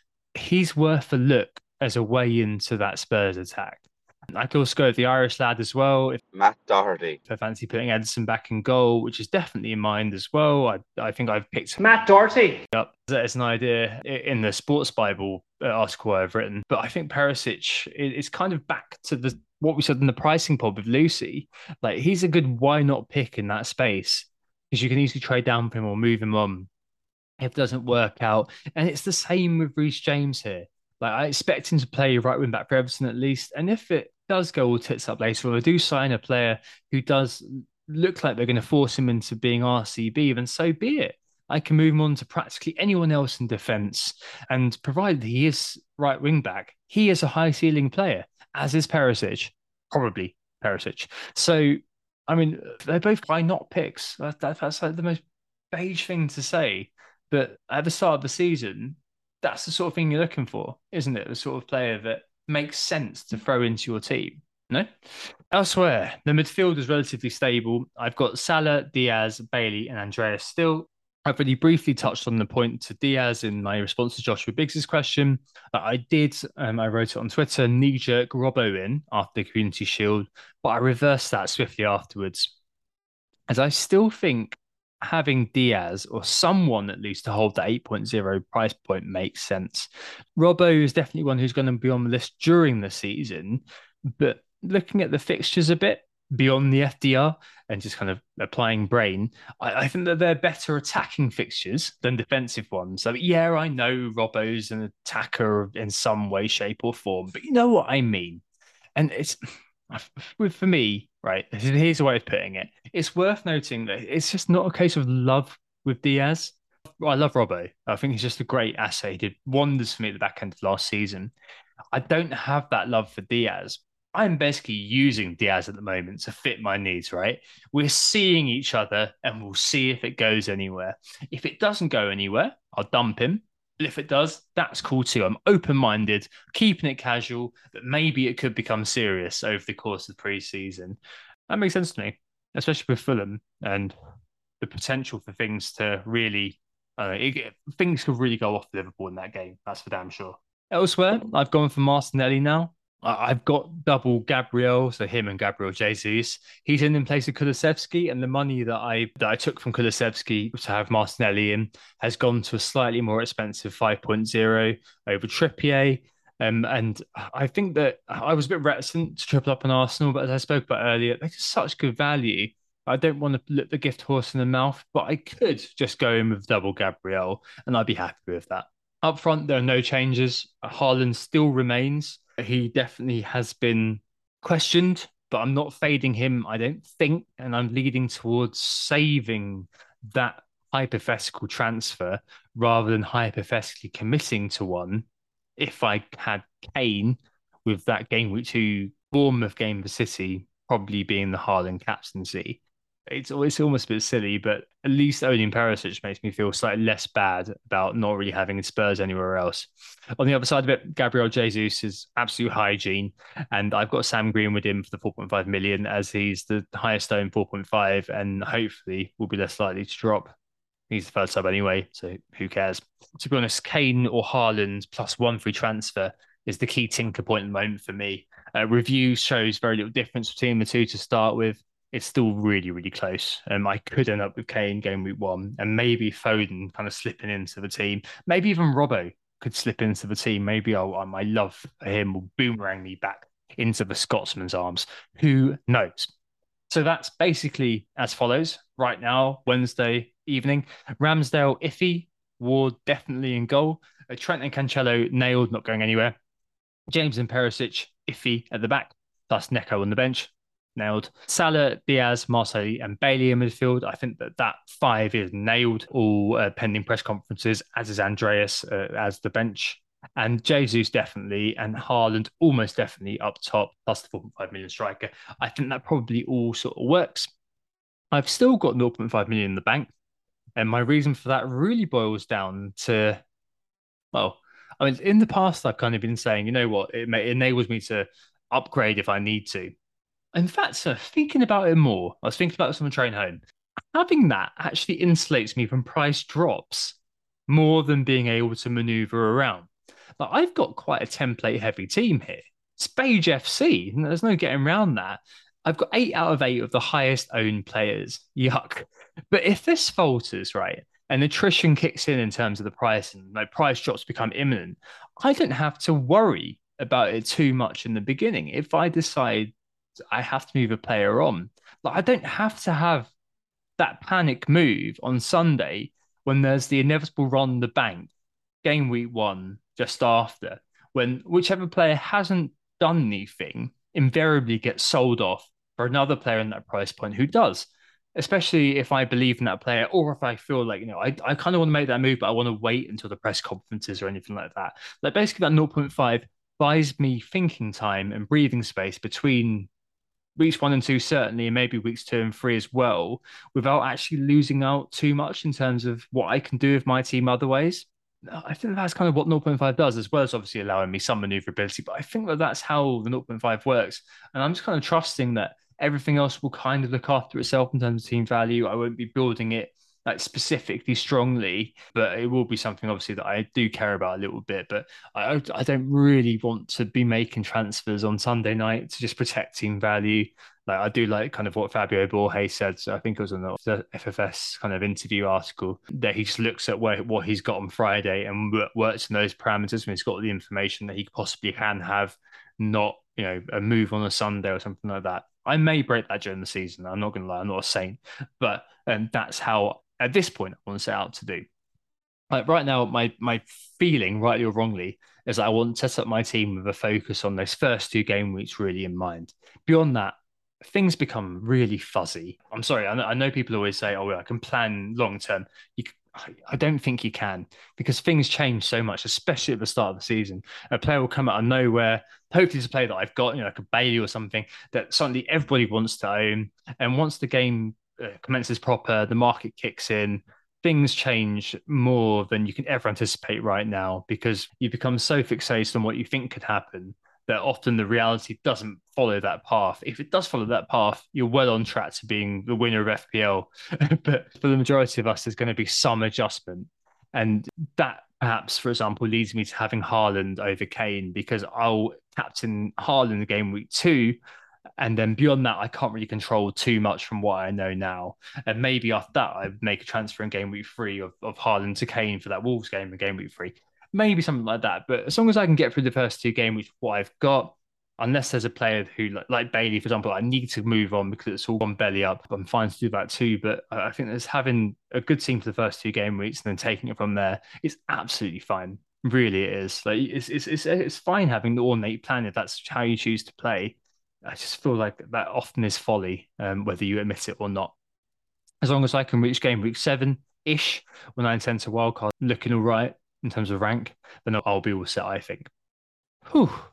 he's worth a look as a way into that Spurs attack. I could also go with the Irish lad as well. If Matt Doherty. I fancy putting Ederson back in goal, which is definitely in mind as well. I, I think I've picked Matt Doherty up as an idea in the Sports Bible article I've written. But I think Perisic is kind of back to the what we said in the pricing pod with Lucy. Like, he's a good why not pick in that space, because you can easily trade down for him or move him on if it doesn't work out. And it's the same with Reece James here. Like, I expect him to play right wing back for Everton at least. And if it does go all tits up later, or they do sign a player who does look like they're going to force him into being R C B, then so be it. I can move him on to practically anyone else in defence. And provided he is right wing back, he is a high ceiling player, as is Perisic, probably Perisic. So, I mean, they're both why not picks. That, that, that's like the most beige thing to say. But at the start of the season, that's the sort of thing you're looking for, isn't it? The sort of player that makes sense to throw into your team. No? Elsewhere, the midfield is relatively stable. I've got Salah, Diaz, Bailey, and Andreas still. I've already briefly touched on the point to Diaz in my response to Joshua Biggs' question. I did, um, I wrote it on Twitter, knee-jerk Robbo in after the Community Shield, but I reversed that swiftly afterwards, as I still think having Diaz or someone at least to hold that eight point oh price point makes sense. Robbo is definitely one who's going to be on the list during the season, but looking at the fixtures a bit beyond the F D R and just kind of applying brain, I, I think that they're better attacking fixtures than defensive ones. So yeah, I know Robbo's an attacker in some way, shape or form, but you know what I mean. And it's for me, right, here's a way of putting it. It's worth noting that it's just not a case of love with Diaz. I love Robbo. I think he's just a great asset. He did wonders for me at the back end of last season. I don't have that love for Diaz. I'm basically using Diaz at the moment to fit my needs, right? We're seeing each other and we'll see if it goes anywhere. If it doesn't go anywhere, I'll dump him. But if it does, that's cool too. I'm open-minded, keeping it casual, but maybe it could become serious over the course of the pre-season. That makes sense to me, especially with Fulham and the potential for things to really, uh, it, things could really go off Liverpool in that game. That's for damn sure. Elsewhere, I've gone for Martinelli now. I've got double Gabriel, so him and Gabriel Jesus. He's in in place of Kulusevski, and the money that I that I took from Kulusevski to have Martinelli in has gone to a slightly more expensive five point oh over Trippier. Um, and I think that I was a bit reticent to triple up on Arsenal, but as I spoke about earlier, they're just such good value. I don't want to look the gift horse in the mouth, but I could just go in with double Gabriel, and I'd be happy with that. Up front, there are no changes. Haaland still remains. He definitely has been questioned, but I'm not fading him, I don't think. And I'm leading towards saving that hypothetical transfer rather than hypothetically committing to one. If I had Kane with that game week two Bournemouth game for City probably being the Haaland captaincy. It's, it's almost a bit silly, but at least owning Perisic makes me feel slightly less bad about not really having Spurs anywhere else. On the other side of it, Gabriel Jesus is absolute hygiene, and I've got Sam Greenwood in for the four point five million as he's the highest owned four point five and hopefully will be less likely to drop. He's the third sub anyway, so who cares? To be honest, Kane or Haaland plus one free transfer is the key tinker point at the moment for me. Uh, review shows very little difference between the two to start with. It's still really, really close. Um, I could end up with Kane game week one and maybe Foden kind of slipping into the team. Maybe even Robbo could slip into the team. Maybe I'll, my love for him will boomerang me back into the Scotsman's arms. Who knows? So that's basically as follows. Right now, Wednesday evening, Ramsdale iffy, Ward definitely in goal. Uh, Trent and Cancelo nailed, not going anywhere. James and Perisic iffy at the back, plus Neco on the bench. Nailed. Salah, Diaz, Marseille, and Bailey in midfield. I think that that five is nailed. All uh, pending press conferences, as is Andreas uh, as the bench. And Jesus definitely, and Haaland almost definitely up top, plus the four point five million striker. I think that probably all sort of works. I've still got zero point five million in the bank. And my reason for that really boils down to, well, I mean, in the past, I've kind of been saying, you know what, it, may, it enables me to upgrade if I need to. In fact, sir, thinking about it more, I was thinking about this on the train home. Having that actually insulates me from price drops more than being able to maneuver around. But I've got quite a template heavy team here. Spage F C, there's no getting around that. I've got eight out of eight of the highest owned players. Yuck. But if this falters, right, and attrition kicks in in terms of the price and like price drops become imminent, I don't have to worry about it too much in the beginning. If I decide I have to move a player on, like I don't have to have that panic move on Sunday when there's the inevitable run the bank game week one just after, when whichever player hasn't done anything invariably gets sold off for another player in that price point who does, especially if I believe in that player or if I feel like, you know, I, I kind of want to make that move, but I want to wait until the press conferences or anything like that. Like basically that zero point five buys me thinking time and breathing space between weeks one and two, certainly, and maybe weeks two and three as well, without actually losing out too much in terms of what I can do with my team other ways. I think that's kind of what zero point five does, as well as obviously allowing me some maneuverability. But I think that that's how the zero point five works. And I'm just kind of trusting that everything else will kind of look after itself in terms of team value. I won't be building it like specifically strongly, but it will be something obviously that I do care about a little bit. But I I don't really want to be making transfers on Sunday night to just protect team value. Like I do like kind of what Fabio Borges said. So I think it was on the F F S kind of interview article that he just looks at where, what he's got on Friday and works in those parameters when he's got the information that he possibly can have, not, you know, a move on a Sunday or something like that. I may break that during the season. I'm not going to lie. I'm not a saint, but um, that's how at this point I want to set out to do. Like right now, my my feeling, rightly or wrongly, is that I want to set up my team with a focus on those first two game weeks really in mind. Beyond that, things become really fuzzy. I'm sorry, I know, I know people always say, oh, well, I can plan long term. You, I, I don't think you can, because things change so much, especially at the start of the season. A player will come out of nowhere. Hopefully it's a player that I've got, you know, like a Bailey or something that suddenly everybody wants to own. And once the game uh, commences proper, the market kicks in, things change more than you can ever anticipate right now, because you become so fixated on what you think could happen that often the reality doesn't follow that path. If it does follow that path, you're well on track to being the winner of F P L. But for the majority of us, there's going to be some adjustment. And that perhaps, for example, leads me to having Haaland over Kane, because I'll captain Haaland game week two. And then beyond that, I can't really control too much from what I know now. And maybe after that, I would make a transfer in game week three of, of Haaland to Kane for that Wolves game in game week three. Maybe something like that. But as long as I can get through the first two game weeks, what I've got, unless there's a player who, like, like Bailey, for example, I need to move on because it's all gone belly up, I'm fine to do that too. But I think there's having a good team for the first two game weeks and then taking it from there is absolutely fine. Really, it is. Like it's it's it's, it's fine having the ornate plan if that's how you choose to play. I just feel like that often is folly, um, whether you admit it or not. As long as I can reach game week seven-ish, when I intend to wildcard looking all right in terms of rank, then I'll be all set, I think. Whew. I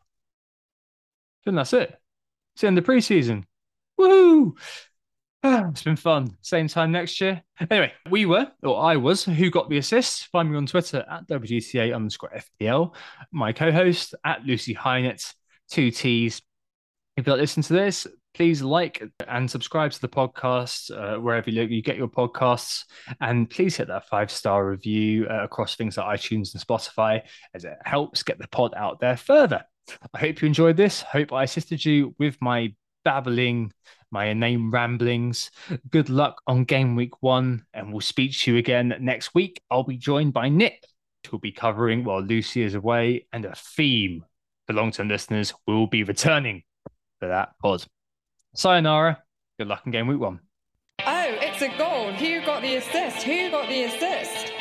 think that's it. It's the end of preseason. Woohoo! Ah, it's been fun. Same time next year. Anyway, we were, or I was, Who Got the Assist? Find me on Twitter at W G T A underscore F P L. My co-host at Lucy Hynett, two T's. If you like listen to this, please like and subscribe to the podcast uh, wherever you, you get your podcasts, and please hit that five-star review uh, across things like iTunes and Spotify, as it helps get the pod out there further. I hope you enjoyed this. Hope I assisted you with my babbling, my inane ramblings. Good luck on game week one, and we'll speak to you again next week. I'll be joined by Nick, who'll be covering while Lucy is away, and a theme for long-term listeners will be returning for that pod. Sayonara. Good luck in game week one. Oh, it's a goal. Who got the assist? Who got the assist?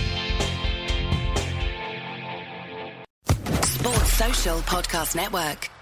Sports Social Podcast Network.